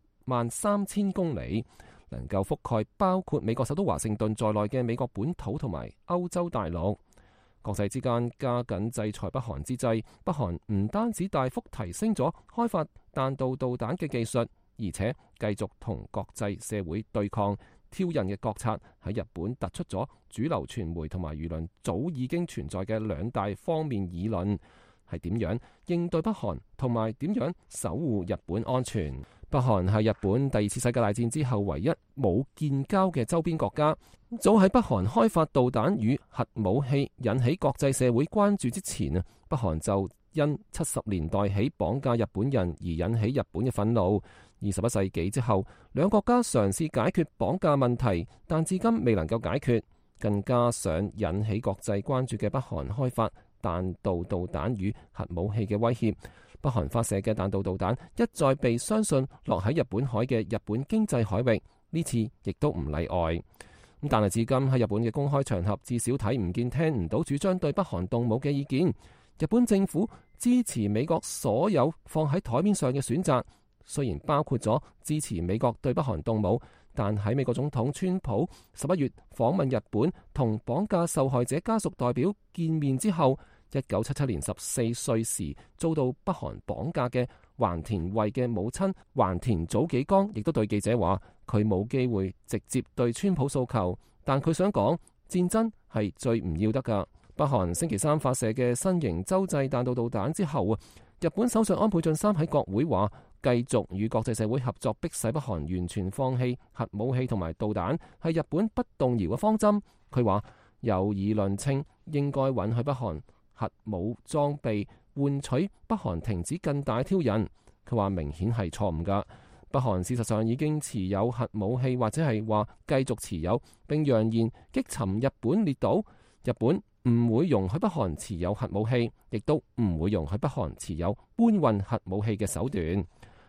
13000公里，能夠覆蓋包括美國首都華盛頓在內嘅美國本土同埋歐洲大陸。國際之間加緊制裁北韓之際，北韓唔單止大幅提升咗開發彈道導彈嘅技術，而且繼續同國際社會對抗。挑釁嘅國策喺日本突出咗主流傳媒同埋輿論早已經存在嘅兩大方面議論，係點樣應對北韓同埋點樣守護日本安全。北韓係日本第二次世界大戰之後唯一冇建交嘅周邊國家。早喺北韓開發導彈與核武器引起國際社會關注之前，北韓就因70年代起綁架日本人而引起日本嘅憤怒。21世紀之後，兩國家嘗試解決綁架問題，但至今未能夠解決。更加上引起國際關注嘅北韓開發彈道導彈與核武器嘅威脅，北韓發射嘅彈道導彈一再被相信落喺日本海嘅日本經濟海域，呢次亦都唔例外。但係至今喺日本嘅公開場合，至少睇唔見聽唔到主張對北韓動武嘅意見。日本政府支持美國所有放喺台面上嘅選擇，雖然包括咗支持美國對北韓動武，但喺美國總統川普11月訪問日本同綁架受害者家屬代表見面之後，1977年14歲時遭到北韓綁架嘅橫田惠嘅母親橫田早紀江亦都對記者話，佢冇機會直接對川普訴求，但佢想講戰爭係最唔要得㗎。北韓星期三發射嘅新型洲際彈道導彈之後，日本首相安倍晉三喺國會話，繼續與國際社會合作，迫使北韓完全放棄核武器同埋導彈，係日本不動搖嘅方針。佢話有議論稱應該允許北韓核武裝備，換取北韓停止更大挑釁。佢話明顯係錯誤㗎。北韓事實上已經持有核武器，或者係話繼續持有，並揚言擊沉日本列島。日本唔會容許北韓持有核武器，亦都唔會容許北韓持有搬運核武器嘅手段。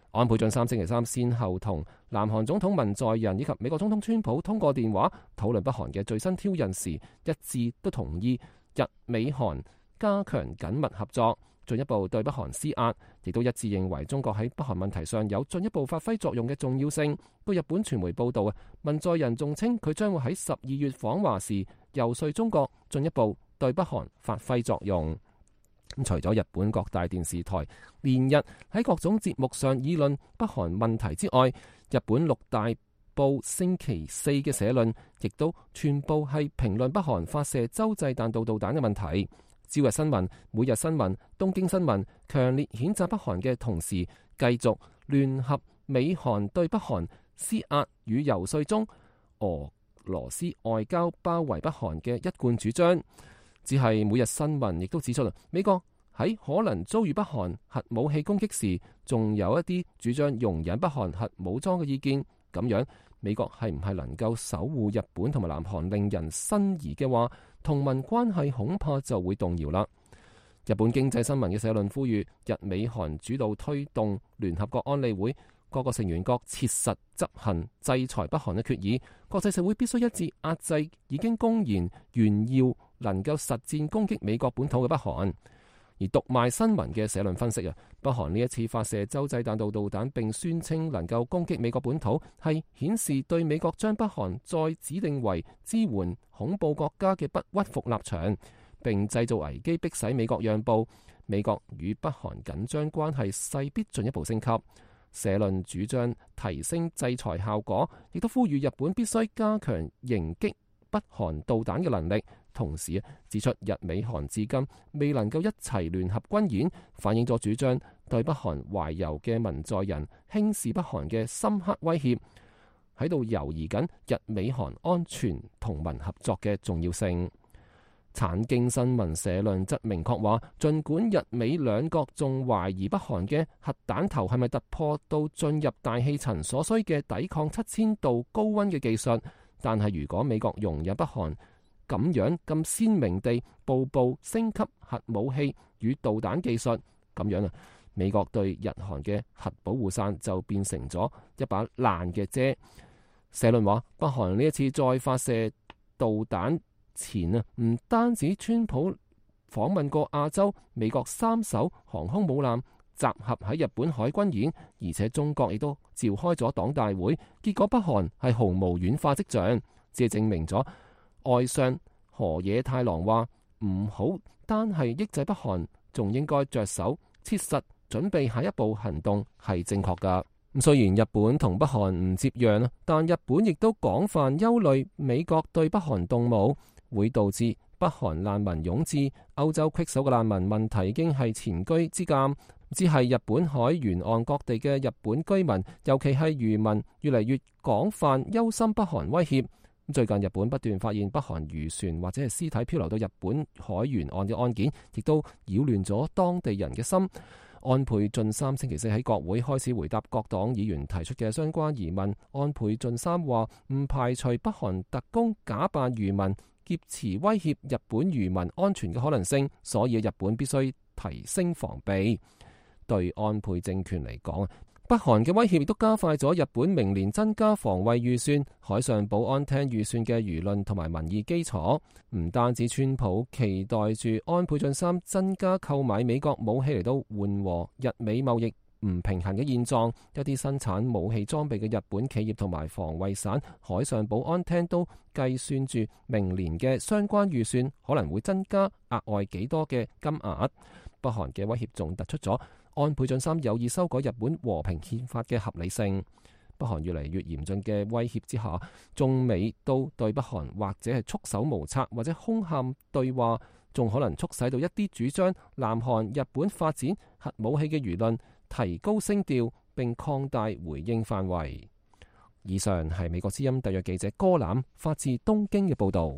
安倍晉三星期三先後同南韓總統文在寅以及美國總統川普通過電話討論北韓嘅最新挑釁時，一致都同意日美韓加強緊密合作，進一步對北韓施壓，亦都一致認為中國喺北韓問題上有進一步發揮作用嘅重要性。據日本傳媒報道，文在寅仲稱佢將會喺12月訪華時遊說中國進一步對北韓發揮作用。除咗日本各大電視台連日喺各種節目上議論北韓問題之外，日本6大報星期四嘅社論亦都全部係評論北韓發射洲際彈道導彈嘅問題。朝日新聞、每日新聞、東京新聞強烈譴責北韓嘅同時，繼續聯合美韓對北韓施壓與游說中俄羅斯外交包圍北韓嘅一貫主張。只係每日新聞亦都指出，美國喺可能遭遇北韓核武器攻擊時，仲有一啲主張容忍北韓核武裝嘅意見。咁樣美國係唔係能夠守護日本同埋南韓令人生疑嘅話，同盟關係恐怕就會動搖啦。日本經濟新聞嘅社論呼籲日美韓主導推動聯合國安理會各個成員國切實執行制裁北韓嘅決議，國際社會必須一致壓制已經公然炫耀能夠實戰攻擊美國本土嘅北韓。而讀賣新聞嘅社論分析北韓呢一次發射洲際彈道導彈並宣稱能夠攻擊美國本土，係顯示對美國將北韓再指定為支援恐怖國家嘅不屈服立場，並製造危機迫使美國讓步。美國與北韓緊張關係勢必進一步升級。社論主張提升制裁效果，亦都呼籲日本必須加強迎擊北韓導彈嘅能力。同時指出日美韓至今未能夠一齊聯合軍演，反映咗主張對北韓懷柔嘅文在寅輕視北韓嘅深刻威脅，喺度猶疑緊日美韓安全同盟合作嘅重要性。產經新聞社論則明確話，儘管日美兩國仲懷疑北韓嘅核彈頭係咪突破到進入大氣層所需嘅抵抗7000度高溫嘅技術，但係如果美國容忍北韓咁樣咁鮮明地步步升級核武器與導彈技術，咁樣美國對日韓嘅核保護傘就變成咗一把爛嘅遮。社論話，北韓呢一次再發射導彈前唔單止川普訪問過亞洲，美國3艘航空母艦集合喺日本海軍演，而且中國亦都召開咗黨大會，結果北韓係毫無軟化跡象，只係證明咗外相河野太郎話唔好單係抑制北韓，仲應該着手切實準備下一步行動係正確㗎。咁雖然日本同北韓唔接壤，但日本亦都廣泛憂慮美國對北韓動武會導致北韓難民湧至歐洲棘手嘅難民問題已經係前車之鑑，只係日本海沿岸各地嘅日本居民，尤其係漁民越嚟越廣泛憂心北韓威脅。最近日本不斷發現北韓漁船或者係屍體漂流到日本海沿岸嘅案件，亦都擾亂咗當地人嘅心。安倍晉三星期四喺國會開始回答各黨議員提出嘅相關疑問。安倍晉三話唔排除北韓特工假扮漁民劫持威脅日本漁民安全嘅可能性，所以日本必須提升防備。對安倍政權嚟講，北韓嘅威脅亦都加快咗日本明年增加防衛預算、海上保安廳預算嘅輿論同埋民意基礎。唔單止川普期待住安倍晉三增加購買美國武器嚟到緩和日美貿易唔平衡嘅現狀，一啲生產武器裝備嘅日本企業同埋防衛省海上保安廳都計算住明年嘅相關預算可能會增加額外幾多嘅金額。北韓嘅威脅仲突出咗安倍晉三有意修改日本和平憲法嘅合理性。北韓越嚟越嚴峻嘅威脅之下，中美都對北韓或者係束手無策，或者空喊對話，仲可能促使到一啲主張南韓、日本發展核武器嘅輿論提高聲調並擴大回應範圍。以上係美國之音特約記者柯欖發自東京嘅報導。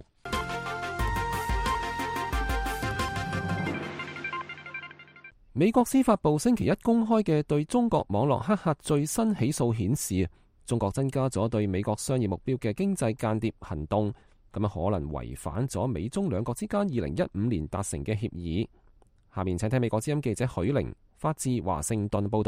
美國司法部星期一公開嘅對中國網絡黑客最新起訴顯示，中國增加咗對美國商業目標嘅經濟間諜行動，咁樣可能違反咗美中兩國之間2015年達成嘅協議。下面請聽美國之音記者許玲發自華盛頓報導。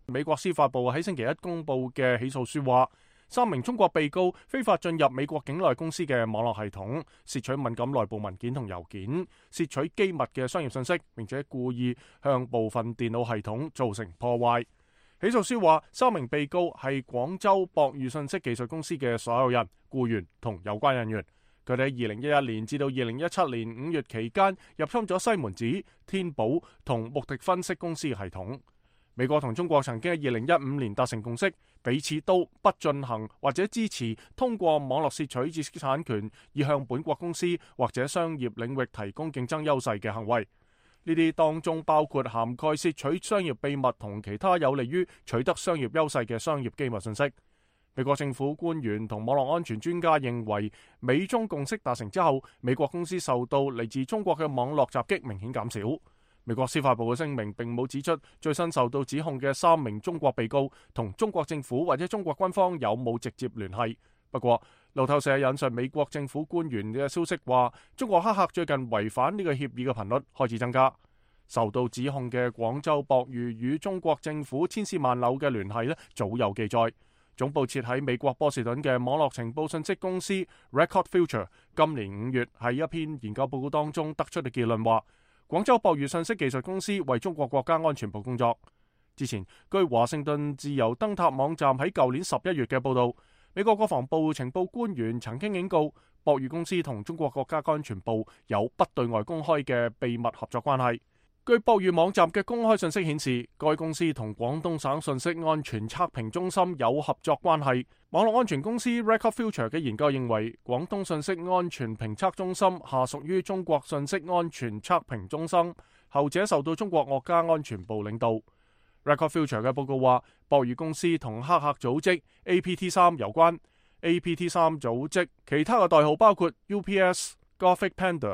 美國司法部喺星期一公佈嘅起訴書話，3名中國被告非法進入美國境內公司嘅網絡系統，竊取敏感內部文件同郵件，竊取機密嘅商業信息，並且故意向部分電腦系統造成破壞。起訴書話，3名被告係廣州博裕信息技術公司嘅所有人、僱員同有關人員。佢哋喺2011年至到2017年5月期間入侵咗西門子、天寶同穆迪分析公司嘅系統。美國同中國曾經喺2015年達成共識，彼此都不進行或者支持通過網絡竊取知識產權以向本國公司或者商業領域提供競爭優勢嘅行為。呢啲當中包括涵蓋竊取商業秘密同其他有利於取得商業優勢嘅商業機密信息。美國政府官員同網絡安全專家認為，美中共識達成之後，美國公司受到嚟自中國嘅網絡襲擊明顯減少。美國司法部嘅聲明並冇指出最新受到指控嘅3名中國被告同中國政府或者中國軍方有冇直接聯繫。不過，路透社引述美國政府官員嘅消息話，中國黑客最近違反呢個協議嘅頻率開始增加。受到指控嘅廣州博裕與中國政府千絲萬縷嘅聯繫早有記載。總部設喺美國波士頓嘅網絡情報信息公司 Record Future 今年5月喺一篇研究報告當中得出嘅結論話，廣州博裕信息技術公司為中國國家安全部工作。之前，據華盛頓自由燈塔網站喺舊年11月嘅報導，美國國防部情報官員曾經警告，博裕公司同中國國家安全部有不對外公開嘅秘密合作關係。據博裕網站嘅公開信息顯示，該公司同廣東省信息安全測評中心有合作關係。網絡安全公司 Record Future 嘅研究認為，廣東信息安全評測中心下屬於中國信息安全測評中心，後者受到中國國家安全部領導。Record Future 嘅報告話，博裕公司同黑客組織 APT3 有關。APT3 組織其他嘅代號包括 UPS、Gothic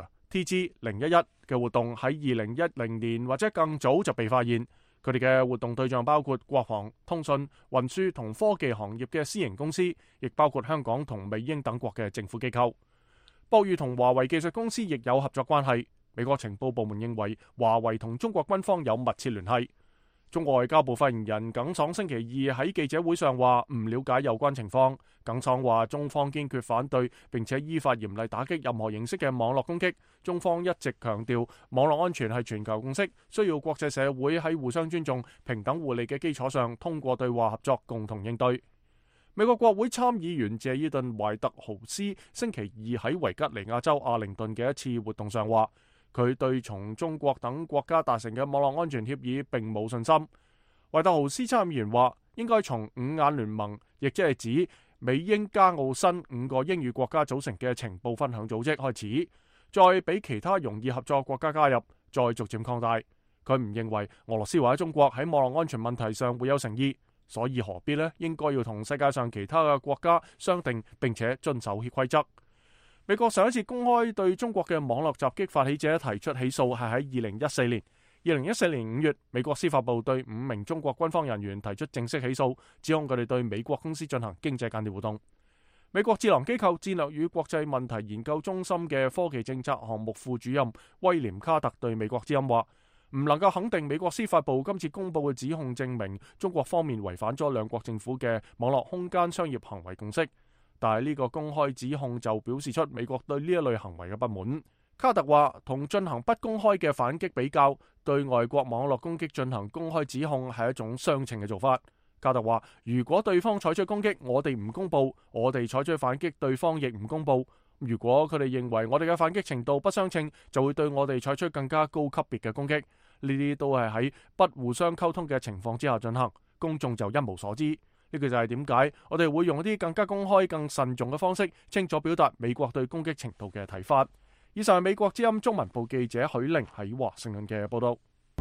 Panda、TG011 嘅活動喺2010年或者更早就被發現。佢哋嘅活動對象包括國防、通訊、運輸同科技行業嘅私營公司，亦包括香港同美英等國嘅政府機構。博裕同華為技術公司亦有合作關係。美國情報部門認為華為同中國軍方有密切聯繫。中國外交部發言人耿爽星期二喺記者會上話唔了解有關情況。耿爽話中方堅決反對並且依法嚴厲打擊任何形式嘅網絡攻擊。中方一直強調網絡安全係全球共識，需要國際社會喺互相尊重、平等互利嘅基礎上，通過對話合作共同應對。美國國會參議員謝爾頓懷特豪斯星期二喺維吉尼亞州阿靈頓嘅一次活動上話，佢對從中國等國家達成嘅網絡安全協議並冇信心。懷特豪斯參議員話，應該從5眼聯盟，亦即係指美英加澳新5個英語國家組成嘅情報分享組織開始，再俾其他容易合作國家加入，再逐漸擴大。佢唔認為俄羅斯或者中國喺網絡安全問題上會有誠意，所以何必呢？應該要同世界上其他嘅國家商定並且遵守規則。美國上一次公開對中國嘅網絡襲擊發起者提出起訴係喺2014年。2014年5月，美國司法部對5名中國軍方人員提出正式起訴，指控佢哋對美國公司進行經濟間諜活動。美國智囊機構戰略與國際問題研究中心嘅科技政策項目副主任威廉卡特對美國之音話，唔能夠肯定美國司法部今次公佈嘅指控證明中國方面違反咗兩國政府嘅網絡空間商業行為共識。但係呢個公開指控就表示出美國對呢一類行為嘅不滿。卡特話，同進行不公開嘅反擊比較，對外國網絡攻擊進行公開指控係一種相稱嘅做法。卡特話，如果對方採取攻擊，我哋唔公佈，我哋採取反擊，對方亦唔公佈。如果佢哋認為我哋嘅反擊程度不相稱，就會對我哋採取更加高級別嘅攻擊。呢啲都係喺不互相溝通嘅情況之下進行，公眾就一無所知。呢個就係點解我哋會用一啲更加公開、更慎重嘅方式，清楚表達美國對攻擊程度嘅睇法。以上係美國之音中文部記者許玲喺華盛頓嘅報道。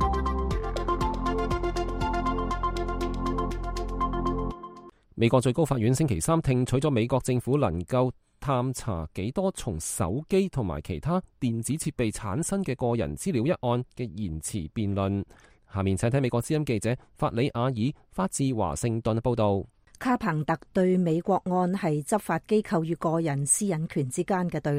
美國最高法院星期三聽取咗美國政府能夠探查幾多從手機同埋其他電子設備產生嘅個人資料一案嘅言詞辯論。下面請睇美國之音記者法里亞爾發自華盛頓報道。 卡彭特對美國案係執法機構與個人私隱權之間嘅對壘。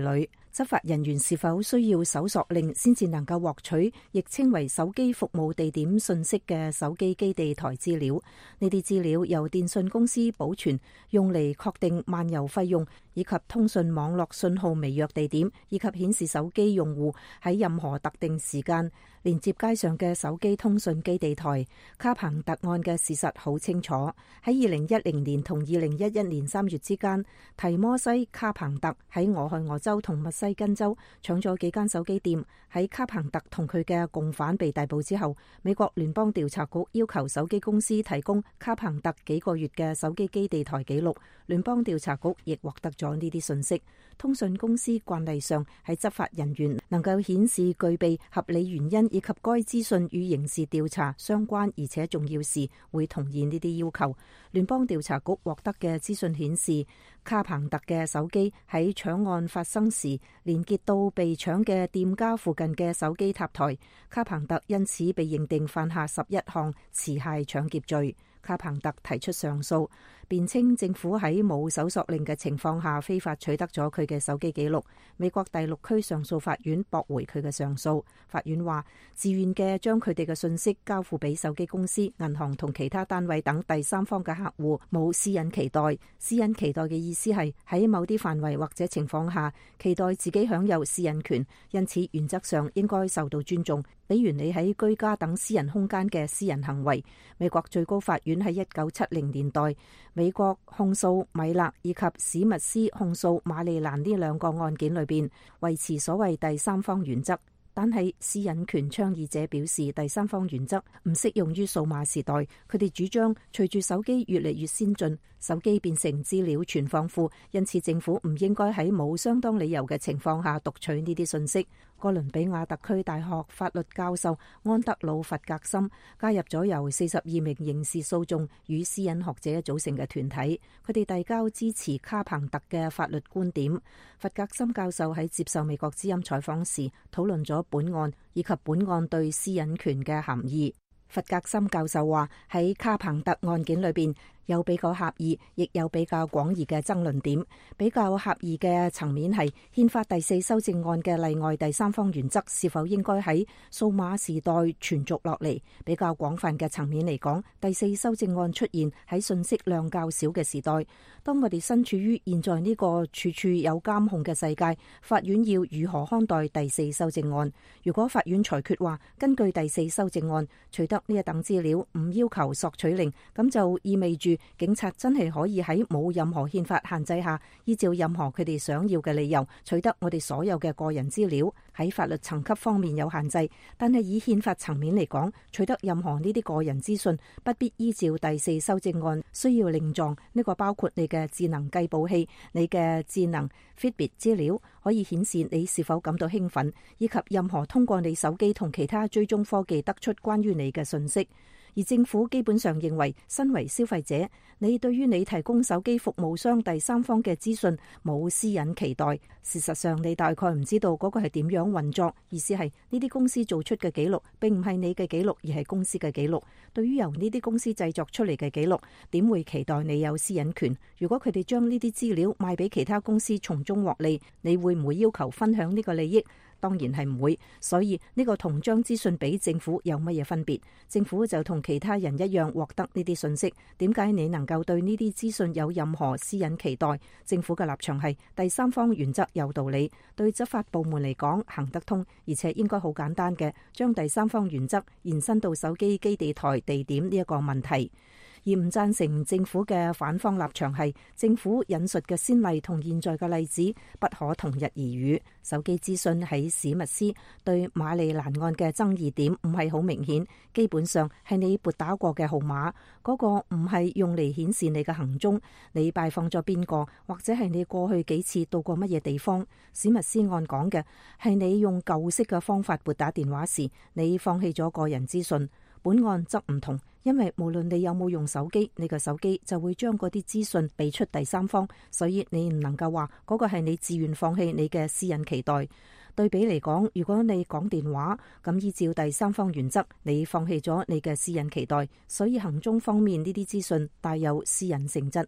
執法人員是否需要搜索令先至能夠獲取亦稱為手機服務地點信息嘅手機基地台資料。呢啲資料由電信公司保存，用嚟確定漫遊費用，以及通訊網絡信號微弱地點，以及顯示手機用戶喺任何特定時間連接街上嘅手機通訊基地台。卡彭特案嘅事實好清楚，喺2010年同2011年3月之間，提摩西卡彭特喺俄亥俄州同密西根州搶咗幾間手機店。喺卡彭特同佢嘅共犯被逮捕之後，美國聯邦調查局要求手機公司提供卡彭特幾個月嘅手機基地台記錄。聯邦調查局亦獲得咗呢啲信息。通訊公司慣例上喺執法人員能夠顯示具備合理原因以及該資訊與刑事調查相關而且重要時，會同意呢啲要求。聯邦調查局獲得嘅資訊顯示，卡彭特嘅手機喺搶案發生時連結到被搶嘅店家附近嘅手機塔台。卡彭特因此被認定犯下11項持械搶劫罪。卡彭特提出上訴，辯稱政府喺冇搜索令嘅情況下非法取得咗佢嘅手機記錄。美國第6區上訴法院駁回佢嘅上訴。法院話，自願嘅將佢哋嘅信息交付俾手機公司、銀行同其他單位等第三方嘅客戶，冇私隱期待。私隱期待嘅意思係喺某啲範圍或者情況下，期待自己享有私隱權，因此原則上應該受到尊重。比如你喺居家等私人空間嘅私人行為。美國最高法院喺1970年代，美國控訴米勒以及史密斯控訴馬利蘭呢兩個案件裏邊，維持所謂第三方原則。但係私隱權倡議者表示，第三方原則唔適用於數碼時代。佢哋主張隨住手機越嚟越先進，手機變成資料存放庫，因此政府唔應該喺冇相當理由嘅情況下讀取呢啲信息。哥倫比亞特區大學法律教授安德魯·弗格森加入咗由42名刑事訴訟與私隱學者組成嘅團體，佢哋遞交支持卡彭特嘅法律觀點。弗格森教授喺接受美國之音採訪時討論咗本案以及本案對私隱權嘅含義。弗格森教授話，喺卡彭特案件裏邊，有比較狹義，亦有比較廣義嘅爭論點。比較狹義嘅層面係憲法第4修正案嘅例外第三方原則是否應該喺數碼時代存續落嚟。比較廣泛嘅層面嚟講，第4修正案出現喺信息量較少嘅時代。當我哋身處於現在呢個處處有監控嘅世界，法院要如何看待第4修正案？如果法院裁決話，根據第4修正案取得呢一等資料唔要求索取令，咁就意味住警察真係可以喺冇任何憲法限制下，依照任何佢哋想要嘅理由取得我哋所有嘅個人資料。喺法律層級方面有限制，但係以憲法層面嚟講，取得任何呢啲個人資訊不必依照第4修正案需要令狀。呢個包括你嘅智能計步器、你嘅智能 Fitbit 資料，可以顯示你是否感到興奮，以及任何通過你手機同其他追蹤科技得出關於你嘅信息。而政府基本上認為，身為消費者，你對於你提供手機服務商第三方嘅資訊冇私隱期待。事實上，你大概唔知道嗰個係點樣運作。意思係呢啲公司做出嘅記錄並唔係你嘅記錄，而係公司嘅記錄。對於由呢啲公司製作出嚟嘅記錄，點會期待你有私隱權？如果佢哋將呢啲資料賣俾其他公司從中獲利，你會唔會要求分享呢個利益？當然係唔會，所以呢個同將資訊俾政府有乜嘢分別？政府就同其他人一樣獲得呢啲信息，點解你能夠對呢啲資訊有任何私隱期待？政府嘅立場係第三方原則有道理，對執法部門嚟講行得通，而且應該好簡單嘅，將第三方原則延伸到手機基地台地點呢一個問題。而唔贊成政府嘅反方立場係，政府引述嘅先例同現在嘅例子不可同日而語。手機資訊喺史密斯對馬利蘭案嘅爭議點唔係好明顯，基本上係你撥打過嘅號碼，嗰個唔係用嚟顯示你嘅行蹤，你拜訪咗邊個，或者係你過去幾次到過乜嘢地方。史密斯案講嘅係你用舊式嘅方法撥打電話時，你放棄咗個人資訊。本案則唔同，因為無論你有冇用手機，你個手機就會將嗰啲資訊俾出第三方，所以你唔能夠話嗰個係你自願放棄你嘅私隱期待。對比嚟講，如果你講電話，咁依照第三方原則，你放棄咗你嘅私隱期待，所以行蹤方面呢啲資訊帶有私隱性質。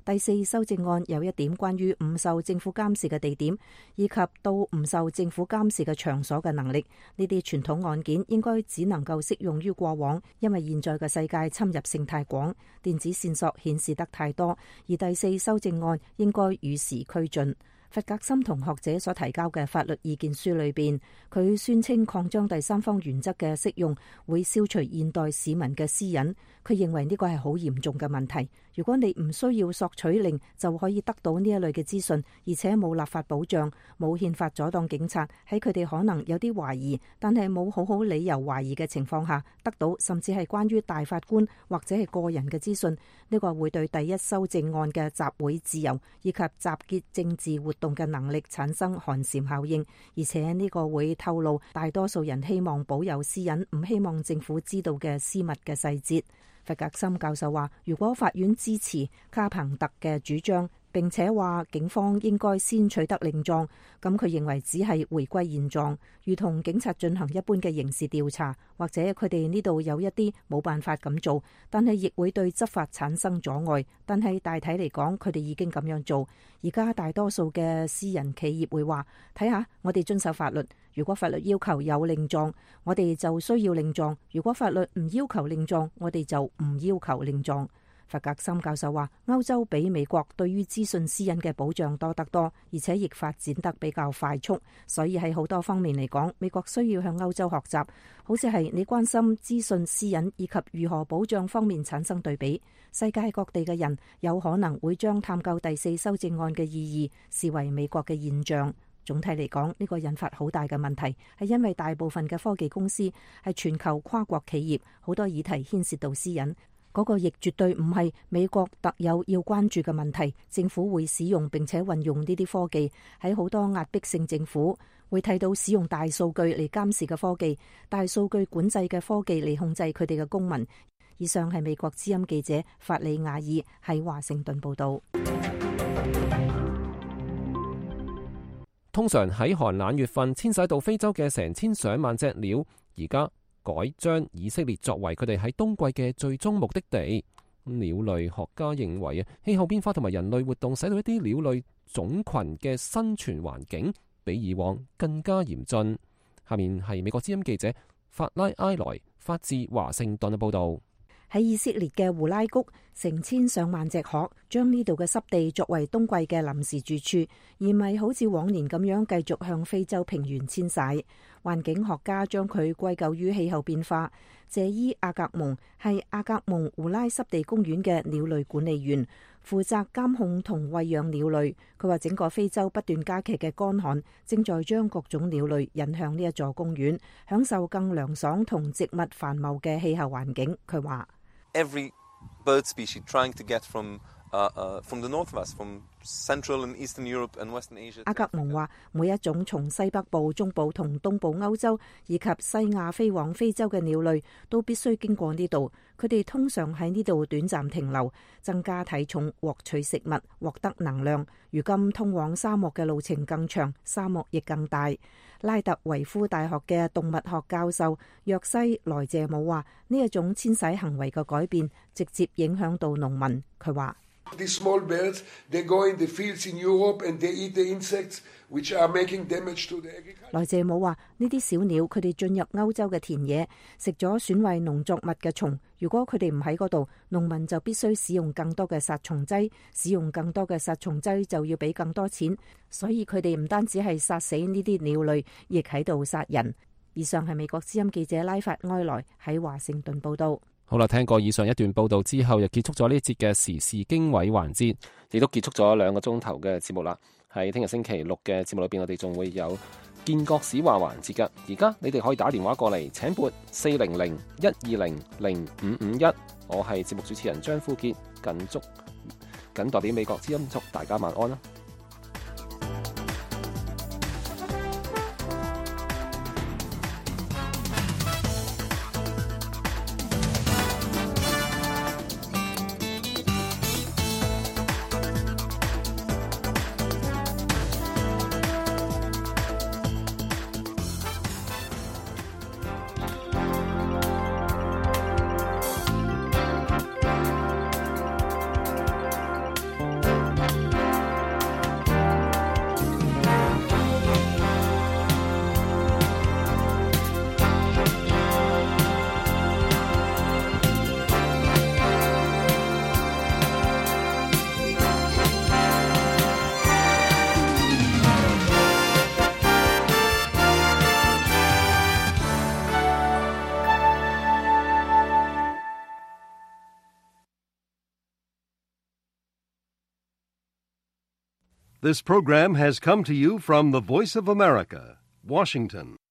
第4修正案有一點關於唔受政府監視嘅地點，以及到唔受政府監視嘅場所嘅能力。呢啲傳統案件應該只能夠適用於過往，因為現在嘅世界侵入性太廣，電子線索顯示得太多，而第4修正案應該與時俱進。弗格森同學者所提交嘅法律意見書裏邊，佢宣稱擴張第三方原則嘅適用會消除現代市民嘅私隱。佢認為呢個係好嚴重嘅問題。如果你唔需要索取令就可以得到呢一類嘅資訊，而且冇立法保障，冇憲法阻擋警察喺佢哋可能有啲懷疑，但係冇好好理由懷疑嘅情況下得到，甚至係關於大法官或者係個人嘅資訊，呢個會對第1修正案嘅集會自由以及集結政治活動嘅能力產生寒蟬效應，而且呢個會透露大多數人希望保有私隱，唔希望政府知道嘅私密嘅細節。弗格森教授話，如果法院支持卡彭特嘅主張，並且話警方應該先取得令狀，咁佢認為只係回歸現狀，如同警察進行一般嘅刑事調查，或者佢哋呢度有一啲冇辦法咁做，但係亦會對執法產生阻礙。但係大體嚟講，佢哋已經咁樣做。而家大多數嘅私人企業會話，睇下我哋遵守法律，如果法律要求有令狀，我哋就需要令狀；如果法律唔要求令狀，我哋就唔要求令狀。弗格森教授話，歐洲比美國對於資訊私隱嘅保障多得多，而且亦發展得比較快速，所以喺好多方面嚟講，美國需要向歐洲學習。好似係你關心資訊私隱以及如何保障方面產生對比，世界各地嘅人有可能會將探究第4修正案嘅意義視為美國嘅現象。總體嚟講，呢個引發好大嘅問題，係因為大部分嘅科技公司係全球跨國企業，好多議題牽涉到私隱。嗰個亦絕對唔係美國特有要關注嘅問題。政府會使用並且運用呢啲科技，喺好多壓迫性政府會睇到使用大數據嚟監視嘅科技，大數據管制嘅科技嚟控制佢哋嘅公民。以上係美國之音記者法里亞爾喺華盛頓報導。 通常喺寒冷月份遷徙到非洲嘅成千上萬隻鳥，而家改將以色列作為佢哋喺冬季嘅最終目的地。鳥類學家認為啊，氣候變化同埋人類活動使到一啲鳥類種群嘅生存環境比以往更加嚴峻。下面係美國之音記者法拉埃萊發自華盛頓嘅報導。 喺以色列嘅胡拉谷，成千上萬隻鶴將呢度嘅濕地作為冬季嘅臨時住處，而唔係好似往年咁樣繼續向非洲平原遷徙。環境學家將佢歸咎於氣候變化。謝伊阿格蒙係阿格蒙胡拉濕地公園嘅鳥類管理員，負責監控同餵養鳥類。佢話整個非洲不斷加劇嘅乾旱，正在將各種鳥類引向呢一座公園，享受更涼爽同植物繁茂嘅氣候環境。佢話 Every bird species trying to get from the northwest, from Central and Eastern Europe and Western Asia. 阿格蒙話，每一種從西北部、中部同東部歐洲以及西亞飛往非洲嘅鳥類，都必須經過呢度。佢哋通常喺呢度短暫停留，增加體重，獲取食物，獲得能量。如今通往沙漠嘅路程更長，沙漠亦更大。拉特維夫大學嘅動物學教授約西萊謝姆話：呢一種遷徙行為嘅改變，直接影響到農民。佢話 ：These small birds, they go in the fields in Europe and they eat the insects which are making damage to the agriculture. 萊謝姆話：呢啲小鳥佢哋進入歐洲嘅田野，食咗損壞農作物嘅蟲。如果佢哋唔喺嗰度，農民就必須使用更多嘅殺蟲劑，使用更多嘅殺蟲劑就要俾更多錢。所以佢哋唔單止係殺死呢啲鳥類，亦喺度殺人。以上係美國之音記者拉法埃萊喺華盛頓報道。 好啦，聽過以上一段報道之後，就結束咗呢一節嘅時事經緯環節，亦都結束咗2個鐘頭嘅節目啦。喺聽日星期六嘅節目裏邊，我哋仲會有建國史話環節㗎。而家你哋可以打電話過嚟，請撥400-120-0551。我係節目主持人張富傑，謹代表美國之音祝大家晚安啦。 This program has come to you from the Voice of America, Washington.